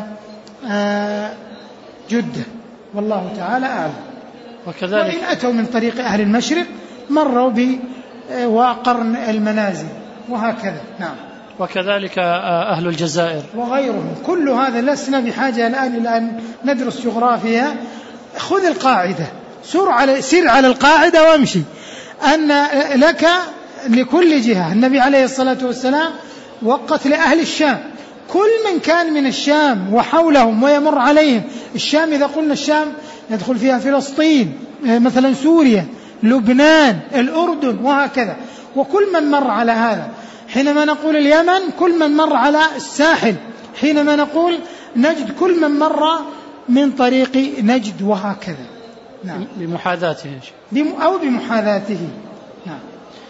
جدة، والله تعالى أعلم. وكذلك وإن أتوا من طريق أهل المشرق مروا بقرن المنازل وهكذا. نعم. وكذلك أهل الجزائر وغيرهم، كل هذا لسنا بحاجة الآن إلى أن ندرس جغرافيا. خذ القاعدة، سر على سر على القاعدة وامشي، أن لك لكل جهة. النبي عليه الصلاة والسلام وقت لأهل الشام، كل من كان من الشام وحولهم ويمر عليهم. الشام إذا قلنا الشام يدخل فيها فلسطين مثلا، سوريا، لبنان، الأردن وهكذا، وكل من مر على هذا. حينما نقول اليمن كل من مر على الساحل، حينما نقول نجد كل من مر من طريق نجد وهكذا. نعم. بمحاذاته أو بمحاذاته. نعم.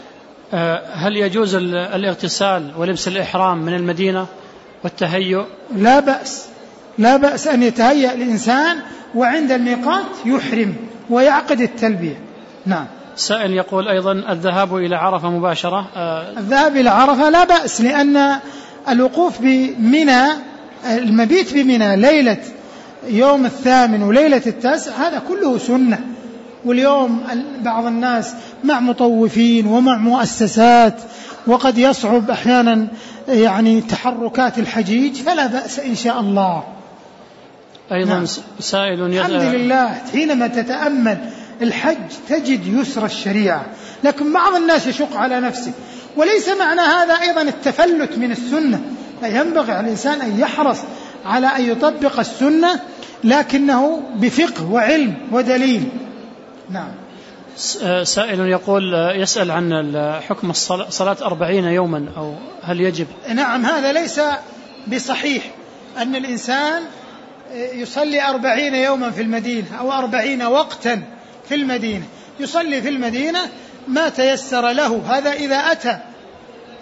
هل يجوز الاغتسال ولبس الإحرام من المدينة والتهيؤ؟ لا بأس، لا بأس أن يتهيأ الإنسان وعند الميقات يحرم ويعقد التلبية. نعم. سائل يقول أيضا الذهاب إلى عرفة مباشرة. الذهاب إلى عرفة لا بأس، لأن الوقوف بمنى، المبيت بمنى ليلة يوم الثامن وليلة التاسع هذا كله سنة. واليوم بعض الناس مع مطوفين ومع مؤسسات، وقد يصعب أحيانا يعني تحركات الحجيج، فلا بأس إن شاء الله. أيضا نعم. سائل الحمد لله حينما تتأمل الحج تجد يسر الشريعة، لكن بعض الناس يشق على نفسه، وليس معنى هذا أيضا التفلت من السنة. ينبغي على الإنسان أن يحرص على أن يطبق السنة لكنه بفقه وعلم ودليل. نعم. سائل يقول يسأل عن حكم صلاة أربعين يوما، أو هل يجب؟ نعم، هذا ليس بصحيح أن الإنسان يصلي أربعين يوما في المدينة أو أربعين وقتا في المدينة. يصلي في المدينة ما تيسر له، هذا إذا أتى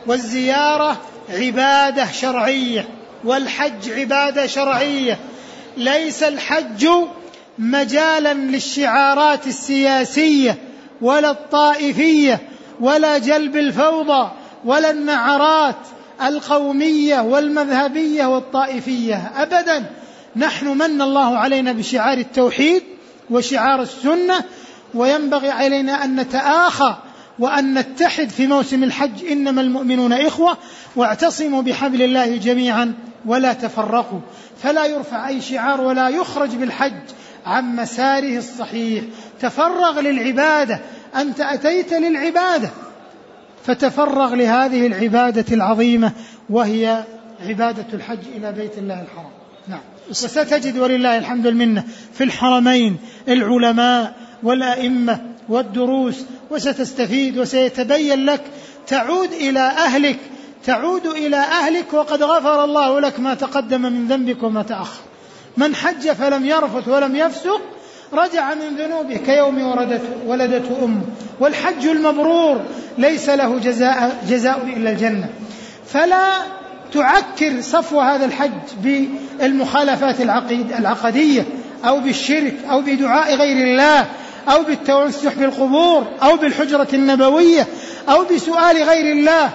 والزيارة عبادة شرعية، والحج عبادة شرعية. ليس الحج مجالا للشعارات السياسية ولا الطائفية ولا جلب الفوضى ولا النعرات القومية والمذهبية والطائفية أبدا. نحن من الله علينا بشعار التوحيد وشعار السنة، وينبغي علينا أن نتآخى وأن نتحد في موسم الحج. إنما المؤمنون إخوة واعتصموا بحبل الله جميعا ولا تفرقوا. فلا يرفع أي شعار ولا يخرج بالحج عن مساره الصحيح. تفرغ للعبادة، أنت أتيت للعبادة فتفرغ لهذه العبادة العظيمة وهي عبادة الحج إلى بيت الله الحرام. نعم. وستجد ولله الحمد والمنة في الحرمين العلماء والأئمة والدروس، وستستفيد وسيتبين لك. تعود إلى أهلك تعود إلى أهلك وقد غفر الله لك ما تقدم من ذنبك وما تأخر. من حج فلم يرفث ولم يفسق رجع من ذنوبه كيوم ولدته, ولدته أمه. والحج المبرور ليس له جزاء, جزاء إلا الجنة. فلا تعكر صفو هذا الحج بالمخالفات العقدية أو بالشرك أو بدعاء غير الله أو بالتوسح بالقبور أو بالحجرة النبوية أو بسؤال غير الله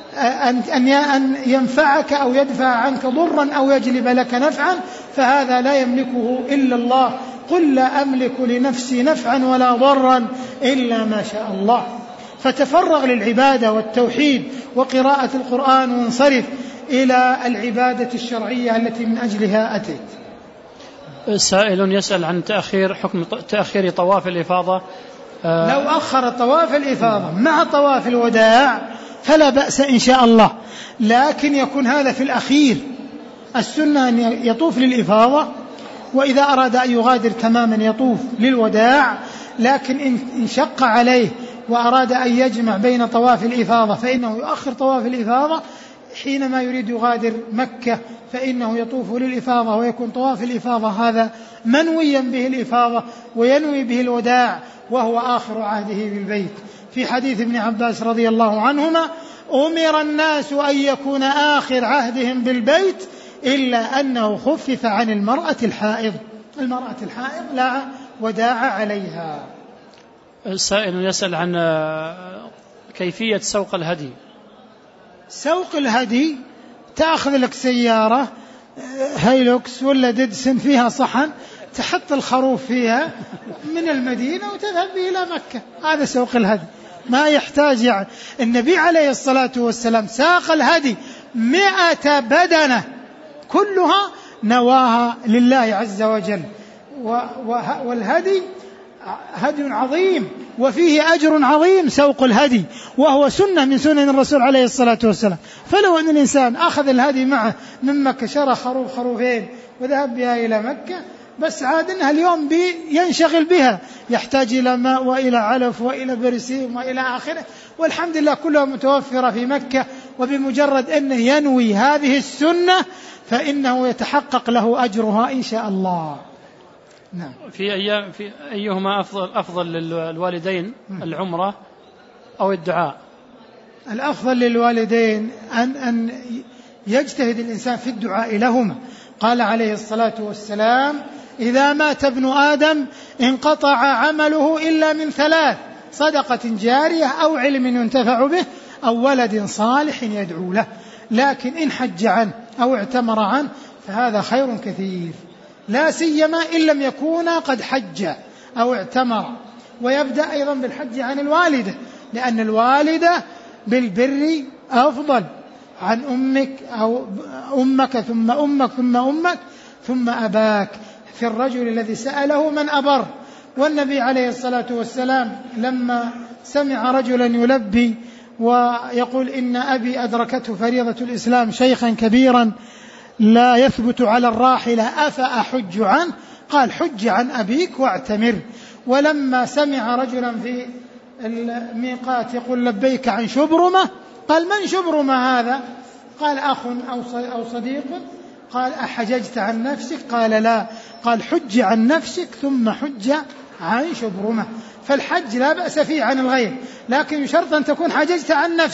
أن ينفعك أو يدفع عنك ضرا أو يجلب لك نفعا، فهذا لا يملكه إلا الله. قل لا أملك لنفسي نفعا ولا ضرا إلا ما شاء الله. فتفرغ للعبادة والتوحيد وقراءة القرآن وانصرف إلى العبادة الشرعية التي من أجلها أتيت. سائل يسأل عن تأخير حكم تأخير طواف الإفاضة. آه لو أخر طواف الإفاضة مع طواف الوداع فلا بأس إن شاء الله، لكن يكون هذا في الأخير. السنة أن يطوف للإفاضة، وإذا أراد أن يغادر تماما يطوف للوداع. لكن إن شق عليه وأراد أن يجمع بين طواف الإفاضة فإنه يؤخر طواف الإفاضة. حينما يريد يغادر مكة فإنه يطوف للإفاضة، ويكون طواف الإفاضة هذا منويا به الإفاضة وينوي به الوداع، وهو آخر عهده بالبيت. في حديث ابن عباس رضي الله عنهما: أمر الناس أن يكون آخر عهدهم بالبيت إلا أنه خفف عن المرأة الحائض. المرأة الحائض لا وداع عليها. السائل يسأل عن كيفية سوق الهدي. سوق الهدي تأخذ لك سيارة هايلوكس ولا ديدسن فيها صحن، تحط الخروف فيها من المدينة وتذهب به إلى مكة. هذا سوق الهدي، ما يحتاج يعني. النبي عليه الصلاة والسلام ساق الهدي مئة بدنة كلها نواها لله عز وجل، والهدي هدي عظيم وفيه أجر عظيم. سوق الهدي وهو سنة من سنن الرسول عليه الصلاة والسلام. فلو أن الإنسان أخذ الهدي معه من مكة، شرى خروف خروفين وذهب بها إلى مكة، بس عاد أنها اليوم بي ينشغل بها، يحتاج إلى ماء وإلى علف وإلى برسيم وإلى آخره، والحمد لله كلها متوفرة في مكة. وبمجرد أنه ينوي هذه السنة فإنه يتحقق له أجرها إن شاء الله. نعم. في أيام في أيهما أفضل أفضل للوالدين، العمرة أو الدعاء؟ الأفضل للوالدين أن أن يجتهد الإنسان في الدعاء لهما. قال عليه الصلاة والسلام: إذا مات ابن آدم انقطع عمله إلا من ثلاث: صدقة جارية أو علم ينتفع به أو ولد صالح يدعو له. لكن إن حج عنه أو اعتمر عنه فهذا خير كثير، لا سيما إن لم يكون قد حج أو اعتمر. ويبدأ أيضا بالحج عن الوالدة، لأن الوالدة بالبر أفضل عن أمك أو أمك ثم أمك ثم أمك ثم أباك. في الرجل الذي سأله من أبر. والنبي عليه الصلاة والسلام لما سمع رجلا يلبي ويقول: إن أبي أدركته فريضة الإسلام شيخا كبيرا لا يثبت على الراحلة أفأحج عنه؟ قال: حج عن أبيك واعتمر. ولما سمع رجلا في الميقات يقول: لبيك عن شبرمة، قال: من شبرمة هذا؟ قال: أخ أو صديق. قال: أحججت عن نفسك؟ قال: لا. قال: حج عن نفسك ثم حج عن شبرمة. فالحج لا بأس فيه عن الغير، لكن يشرط أن تكون حججت عن نفسك.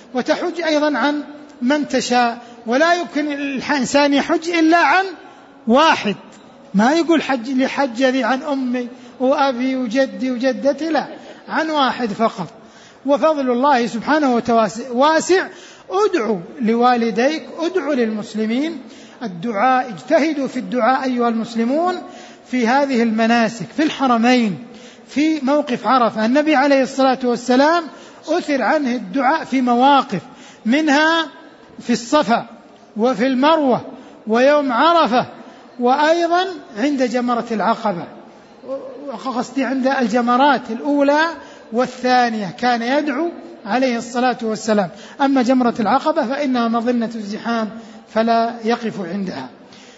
وتحج أيضا عن من تشاء، ولا يمكن الإنسان يحج إلا عن واحد، ما يقول حج لحج ذي عن أمي وأبي وجدي وجدتي، لا، عن واحد فقط. وفضل الله سبحانه وتعالى واسع. ادعوا لوالديك، ادعوا للمسلمين الدعاء، اجتهدوا في الدعاء أيها المسلمون في هذه المناسك، في الحرمين، في موقف عرفة. النبي عليه الصلاة والسلام أثر عنه الدعاء في مواقف، منها في الصفا وفي المروة ويوم عرفة، وأيضا عند جمرة العقبة، وقصدي عند الجمرات الأولى والثانية كان يدعو عليه الصلاة والسلام. أما جمرة العقبة فإنها مظنة الزحام فلا يقف عندها.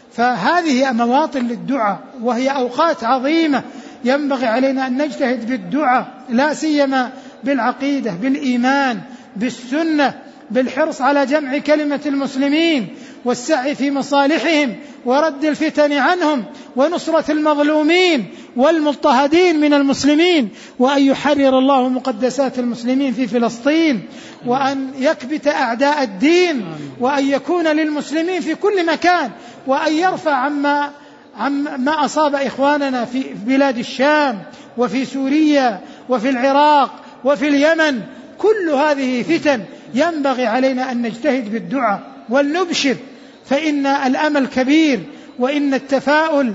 فهذه مواطن للدعاء، وهي أوقات عظيمة ينبغي علينا أن نجتهد بالدعاء، لا سيما بالعقيدة، بالإيمان، بالسنة، بالحرص على جمع كلمة المسلمين والسعي في مصالحهم ورد الفتن عنهم ونصرة المظلومين والمضطهدين من المسلمين، وأن يحرر الله مقدسات المسلمين في فلسطين، وأن يكبت أعداء الدين، وأن يكون للمسلمين في كل مكان، وأن يرفع عما عما أصاب إخواننا في بلاد الشام وفي سوريا وفي العراق وفي اليمن. كل هذه فتن ينبغي علينا أن نجتهد بالدعاء ولنبشر، فإن الأمل كبير، وإن التفاؤل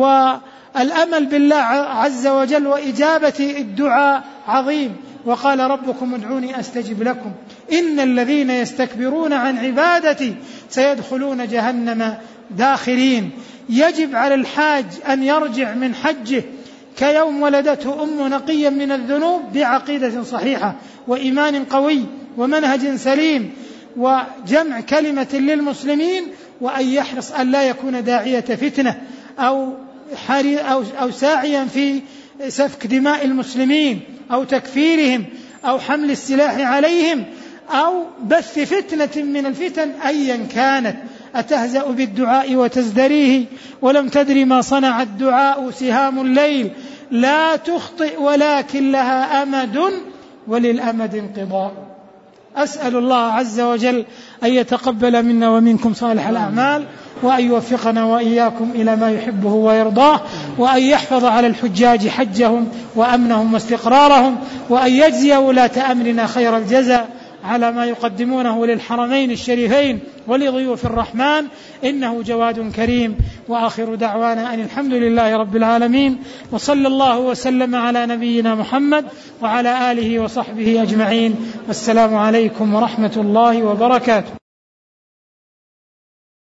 والأمل بالله عز وجل وإجابة الدعاء عظيم. وقال ربكم ادعوني أستجب لكم إن الذين يستكبرون عن عبادتي سيدخلون جهنم داخرين. يجب على الحاج أن يرجع من حجه كيوم ولدته أم نقيا من الذنوب بعقيدة صحيحة وإيمان قوي ومنهج سليم وجمع كلمة للمسلمين، وأن يحرص أن لا يكون داعية فتنة أو, أو, أو ساعيا في سفك دماء المسلمين أو تكفيرهم أو حمل السلاح عليهم أو بث فتنة من الفتن أيا كانت. أتهزأ بالدعاء وتزدريه ولم تدري ما صنع الدعاء سهام الليل، لا تخطئ ولكن لها أمد وللأمد انقضاء. أسأل الله عز وجل أن يتقبل منا ومنكم صالح الأعمال، وأن يوفقنا وإياكم إلى ما يحبه ويرضاه، وأن يحفظ على الحجاج حجهم وأمنهم واستقرارهم، وأن يجزي ولاة أمرنا خير الجزاء على ما يقدمونه للحرمين الشريفين ولضيوف الرحمن، إنه جواد كريم. وآخر دعوانا أن الحمد لله رب العالمين، وصلى الله وسلم على نبينا محمد وعلى آله وصحبه أجمعين، والسلام عليكم ورحمة الله وبركاته.